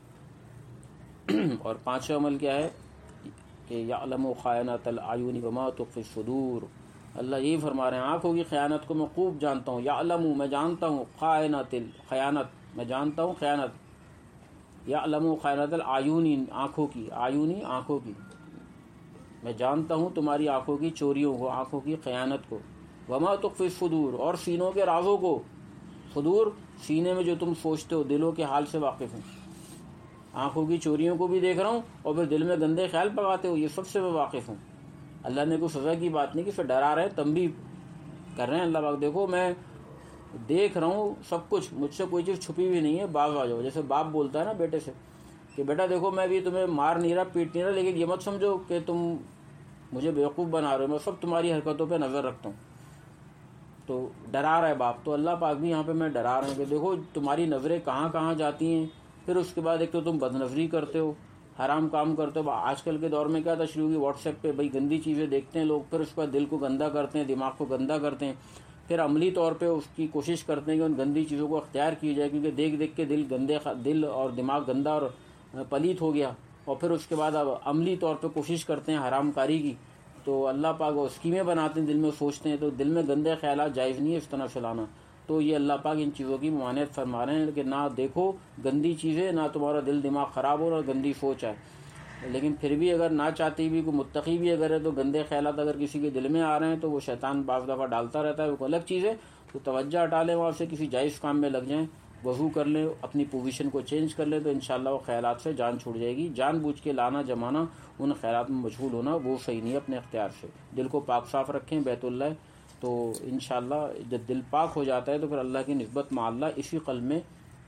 اور پانچواں عمل کیا ہے کہ یعلم خائنۃ الاعین وما تخفی الصدور، اللہ یہی فرما رہے ہیں آنکھوں کی خیانت کو میں خوب جانتا ہوں، یعلم میں جانتا ہوں، خائنۃ خیانت میں جانتا ہوں، خیانت، یعلم خائنۃ الاعین آنکھوں کی، اعینی آنکھوں کی، میں جانتا ہوں تمہاری آنکھوں کی چوریوں کو، آنکھوں کی خیانت کو، وما تخفی الصدور اور سینوں کے رازوں کو، صدور سینے میں جو تم سوچتے ہو، دلوں کے حال سے واقف ہوں، آنکھوں کی چوریوں کو بھی دیکھ رہا ہوں اور پھر دل میں گندے خیال پکاتے ہو، یہ سب سے میں واقف ہوں۔ اللہ نے کوئی سزا کی بات نہیں کی، پھر ڈرا رہے ہیں، تنبیہ کر رہے ہیں اللہ پاک دیکھو میں دیکھ رہا ہوں سب کچھ، مجھ سے کوئی چیز چھپی ہوئی نہیں ہے، باز آ جاؤ۔ جیسے باپ بولتا ہے نا بیٹے سے کہ بیٹا دیکھو میں بھی تمہیں مار نہیں رہا، پیٹ نہیں رہا، لیکن یہ مت سمجھو کہ تم مجھے بیوقوف بنا رہے ہو، میں سب تمہاری حرکتوں پہ نظر رکھتا ہوں۔ تو ڈرا رہا ہے باپ، تو اللہ پاک بھی یہاں پہ میں ڈرا رہا ہوں کہ دیکھو تمہاری نظریں کہاں کہاں جاتی ہیں۔ پھر اس کے بعد ایک تو تم بد نظری کرتے ہو، حرام کام کرتے ہو۔ آج کل کے دور میں کیا تشریح ہوگی، واٹس ایپ پہ بھائی گندی چیزیں دیکھتے ہیں لوگ، پھر اس کے بعد دل کو گندا کرتے ہیں، دماغ کو گندا کرتے ہیں، پھر عملی طور پہ اس کی کوشش کرتے ہیں کہ ان گندی چیزوں کو اختیار کی جائے، کیونکہ دیکھ دیکھ کے دل گندے دل اور دماغ گندا اور پلیت ہو گیا، اور پھر اس کے بعد اب عملی طور پہ کوشش کرتے ہیں حرام کاری کی۔ تو اللہ پاک وہ اسکیمیں بناتے ہیں، دل میں سوچتے ہیں، تو دل میں گندے خیالات جائز نہیں ہے اس طرح چلانا۔ تو یہ اللہ پاک ان چیزوں کی ممانعت فرما رہے ہیں کہ نہ دیکھو گندی چیزیں، نہ تمہارا دل دماغ خراب ہو اور گندی سوچ ہے۔ لیکن پھر بھی اگر نہ چاہتی بھی کوئی متقی بھی اگر ہے تو گندے خیالات اگر کسی کے دل میں آ رہے ہیں تو وہ شیطان بعض دفعہ ڈالتا رہتا ہے، وہ الگ چیز ہے۔ تو توجہ ہٹا لیں وہاں سے، کسی جائز کام میں لگ جائیں، وضو کر لیں، اپنی پوزیشن کو چینج کر لیں، تو انشاءاللہ وہ خیالات سے جان چھوٹ جائے گی۔ جان بوجھ کے لانا جمانا، ان خیالات میں مشغول ہونا، وہ صحیح نہیں ہے اپنے اختیار سے۔ دل کو پاک صاف رکھیں، بیت اللہ، تو انشاءاللہ جب دل پاک ہو جاتا ہے تو پھر اللہ کی نسبت مع اللہ اسی قلب میں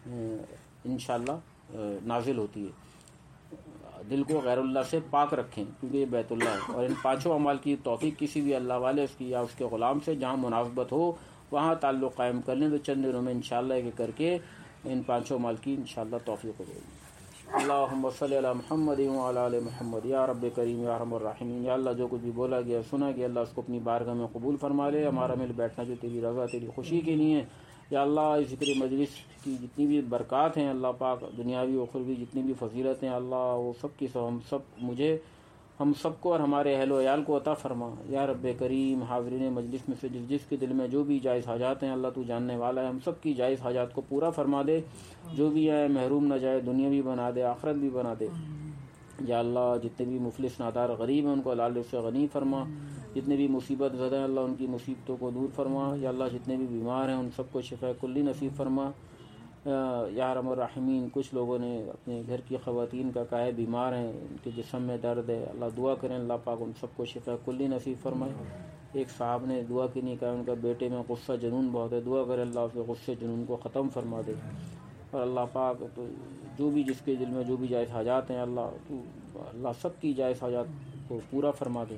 انشاءاللہ نازل ہوتی ہے۔ دل کو غیر اللہ سے پاک رکھیں کیونکہ یہ بیت اللہ ہے، اور ان پانچوں اعمال کی توفیق کسی بھی اللہ والے اس کی یا اس کے غلام سے جہاں مناسبت ہو وہاں تعلق قائم کر لیں، تو چند دنوں میں انشاءاللہ ایک کر کے ان پانچوں اعمال کی انشاءاللہ توفیق ہو جائے گی۔ اللہم صلی علی محمد وعلی آل محمد، یا رب کریم یا ارحم الراحمین۔ یا اللہ جو کچھ بھی بولا گیا سنا گیا اللہ اس کو اپنی بارگاہ میں قبول فرما لے، ہمارا مل بیٹھنا جو تیری رضا تیری خوشی کے لیے ہے۔ یا اللہ اس ذکر مجلس کی جتنی بھی برکات ہیں اللہ پاک، دنیاوی و اخروی جتنی بھی فضیلتیں اللہ وہ سب کی سب ہم سب مجھے ہم سب کو اور ہمارے اہل و عیال کو عطا فرما۔ یا رب کریم حاضرین مجلس میں سے جس جس کے دل میں جو بھی جائز حاجات ہیں اللہ تو جاننے والا ہے، ہم سب کی جائز حاجات کو پورا فرما دے، جو بھی ہے محروم نہ جائے، دنیا بھی بنا دے آخرت بھی بنا دے۔ یا اللہ جتنے بھی مفلس نادار غریب ہیں ان کو حلال رزق سے غنی فرما، جتنے بھی مصیبت زدہ ہیں اللہ ان کی مصیبتوں کو دور فرما۔ یا اللہ جتنے بھی بیمار ہیں ان سب کو شفا کلی نصیب فرما۔ یا ارحم الراحمین، کچھ لوگوں نے اپنے گھر کی خواتین کا کہا ہے بیمار ہیں، ان کے جسم میں درد ہے، اللہ دعا کریں اللہ پاک ان سب کو شفا کلی نصیب فرمائے۔ ایک صاحب نے دعا کی نہیں کہا ان کا بیٹے میں غصہ جنون بہت ہے، دعا کرے اللہ اس کے غصے جنون کو ختم فرما دے۔ اور اللہ پاک تو جو بھی جس کے دل میں جو بھی جائز حاجات ہیں اللہ تو اللہ سب کی جائز حاجات کو پورا فرما دے۔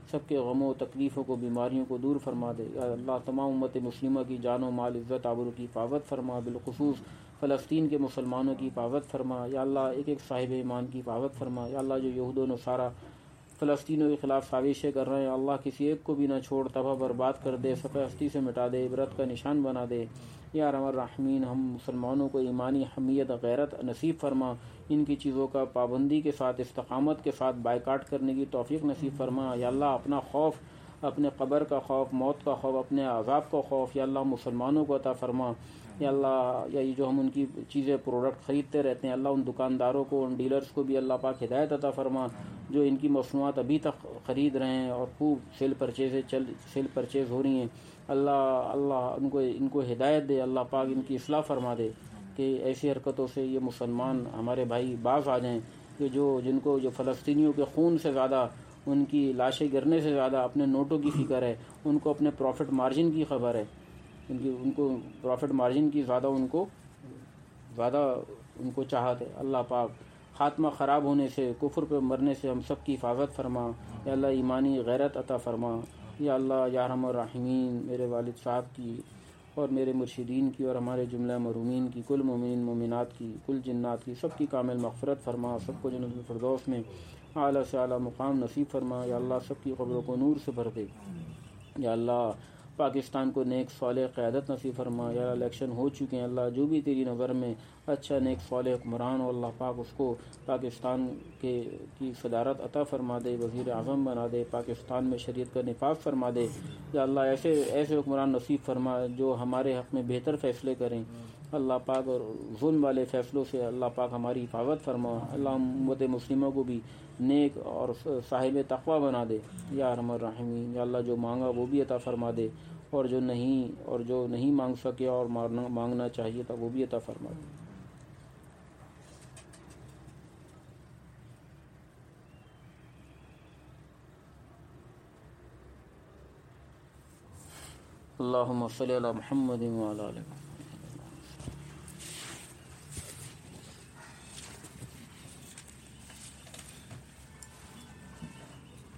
سب کے غموں و تکلیفوں کو بیماریوں کو دور فرما دے یا اللہ تمام امت مسلمہ کی جان و مال عزت آبرو کی حفاظت فرما بالخصوص فلسطین کے مسلمانوں کی حفاظت فرما یا اللہ ایک ایک صاحب ایمان کی حفاظت فرما یا اللہ جو یہود و نصارہ فلسطینوں کے خلاف سازشیں کر رہے ہیں اللہ کسی ایک کو بھی نہ چھوڑ تباہ برباد کر دے صفحہ ہستی سے مٹا دے عبرت کا نشان بنا دے یا ارحم الراحمین ہم مسلمانوں کو ایمانی حمیت غیرت نصیب فرما ان کی چیزوں کا پابندی کے ساتھ استقامت کے ساتھ بائیکاٹ کرنے کی توفیق نصیب فرما یا اللہ اپنا خوف اپنے قبر کا خوف موت کا خوف اپنے عذاب کا خوف یا اللہ مسلمانوں کو عطا فرما یا اللہ یا یہ جو ہم ان کی چیزیں پروڈکٹ خریدتے رہتے ہیں اللہ ان دکانداروں کو ان ڈیلرز کو بھی اللہ پاک ہدایت عطا فرما جو ان کی مصنوعات ابھی تک خرید رہے ہیں اور خوب سیل پرچیزیں چل سیل پرچیز ہو رہی ہیں اللہ اللہ ان کو ان کو ہدایت دے اللہ پاک ان کی اصلاح فرما دے کہ ایسی حرکتوں سے یہ مسلمان ہمارے بھائی باز آ جائیں کہ جو جن کو جو فلسطینیوں کے خون سے زیادہ ان کی لاشیں گرنے سے زیادہ اپنے نوٹوں کی فکر ہے ان کو اپنے پروفٹ مارجن کی خبر ہے ان کی ان کو پروفٹ مارجن کی زیادہ ان کو زیادہ ان کو چاہت ہے اللہ پاک خاتمہ خراب ہونے سے کفر پہ مرنے سے ہم سب کی حفاظت فرما یا اللہ ایمانی غیرت عطا فرما یا اللہ یا ارحم الراحمین میرے والد صاحب کی اور میرے مرشدین کی اور ہمارے جملہ مرحومین کی کل مومنین مومنات کی کل جنات کی سب کی کامل مغفرت فرما سب کو جنت الفردوس میں اعلیٰ سے اعلیٰ مقام نصیب فرما یا اللہ سب کی قبروں کو نور سے بھر دے یا اللہ پاکستان کو نیک صالح قیادت نصیب فرما یا الیکشن ہو چکے ہیں اللہ جو بھی تیری نظر میں اچھا نیک صالح حکمران ہو اللہ پاک اس کو پاکستان کے کی صدارت عطا فرما دے وزیر اعظم بنا دے پاکستان میں شریعت کا نفاذ فرما دے یا اللہ ایسے ایسے حکمران نصیب فرما جو ہمارے حق میں بہتر فیصلے کریں اللہ پاک اور ظلم والے فیصلوں سے اللہ پاک ہماری حفاظت فرما اللہ امت مسلمہ کو بھی نیک اور صاحب تقوی بنا دے یا ارحم الراحمین یا اللہ جو مانگا وہ بھی عطا فرما دے اور جو نہیں اور جو نہیں مانگ سکے اور مانگنا چاہیے تھا وہ بھی عطا فرما دے اللہم صلی علی محمد وعلی آلہ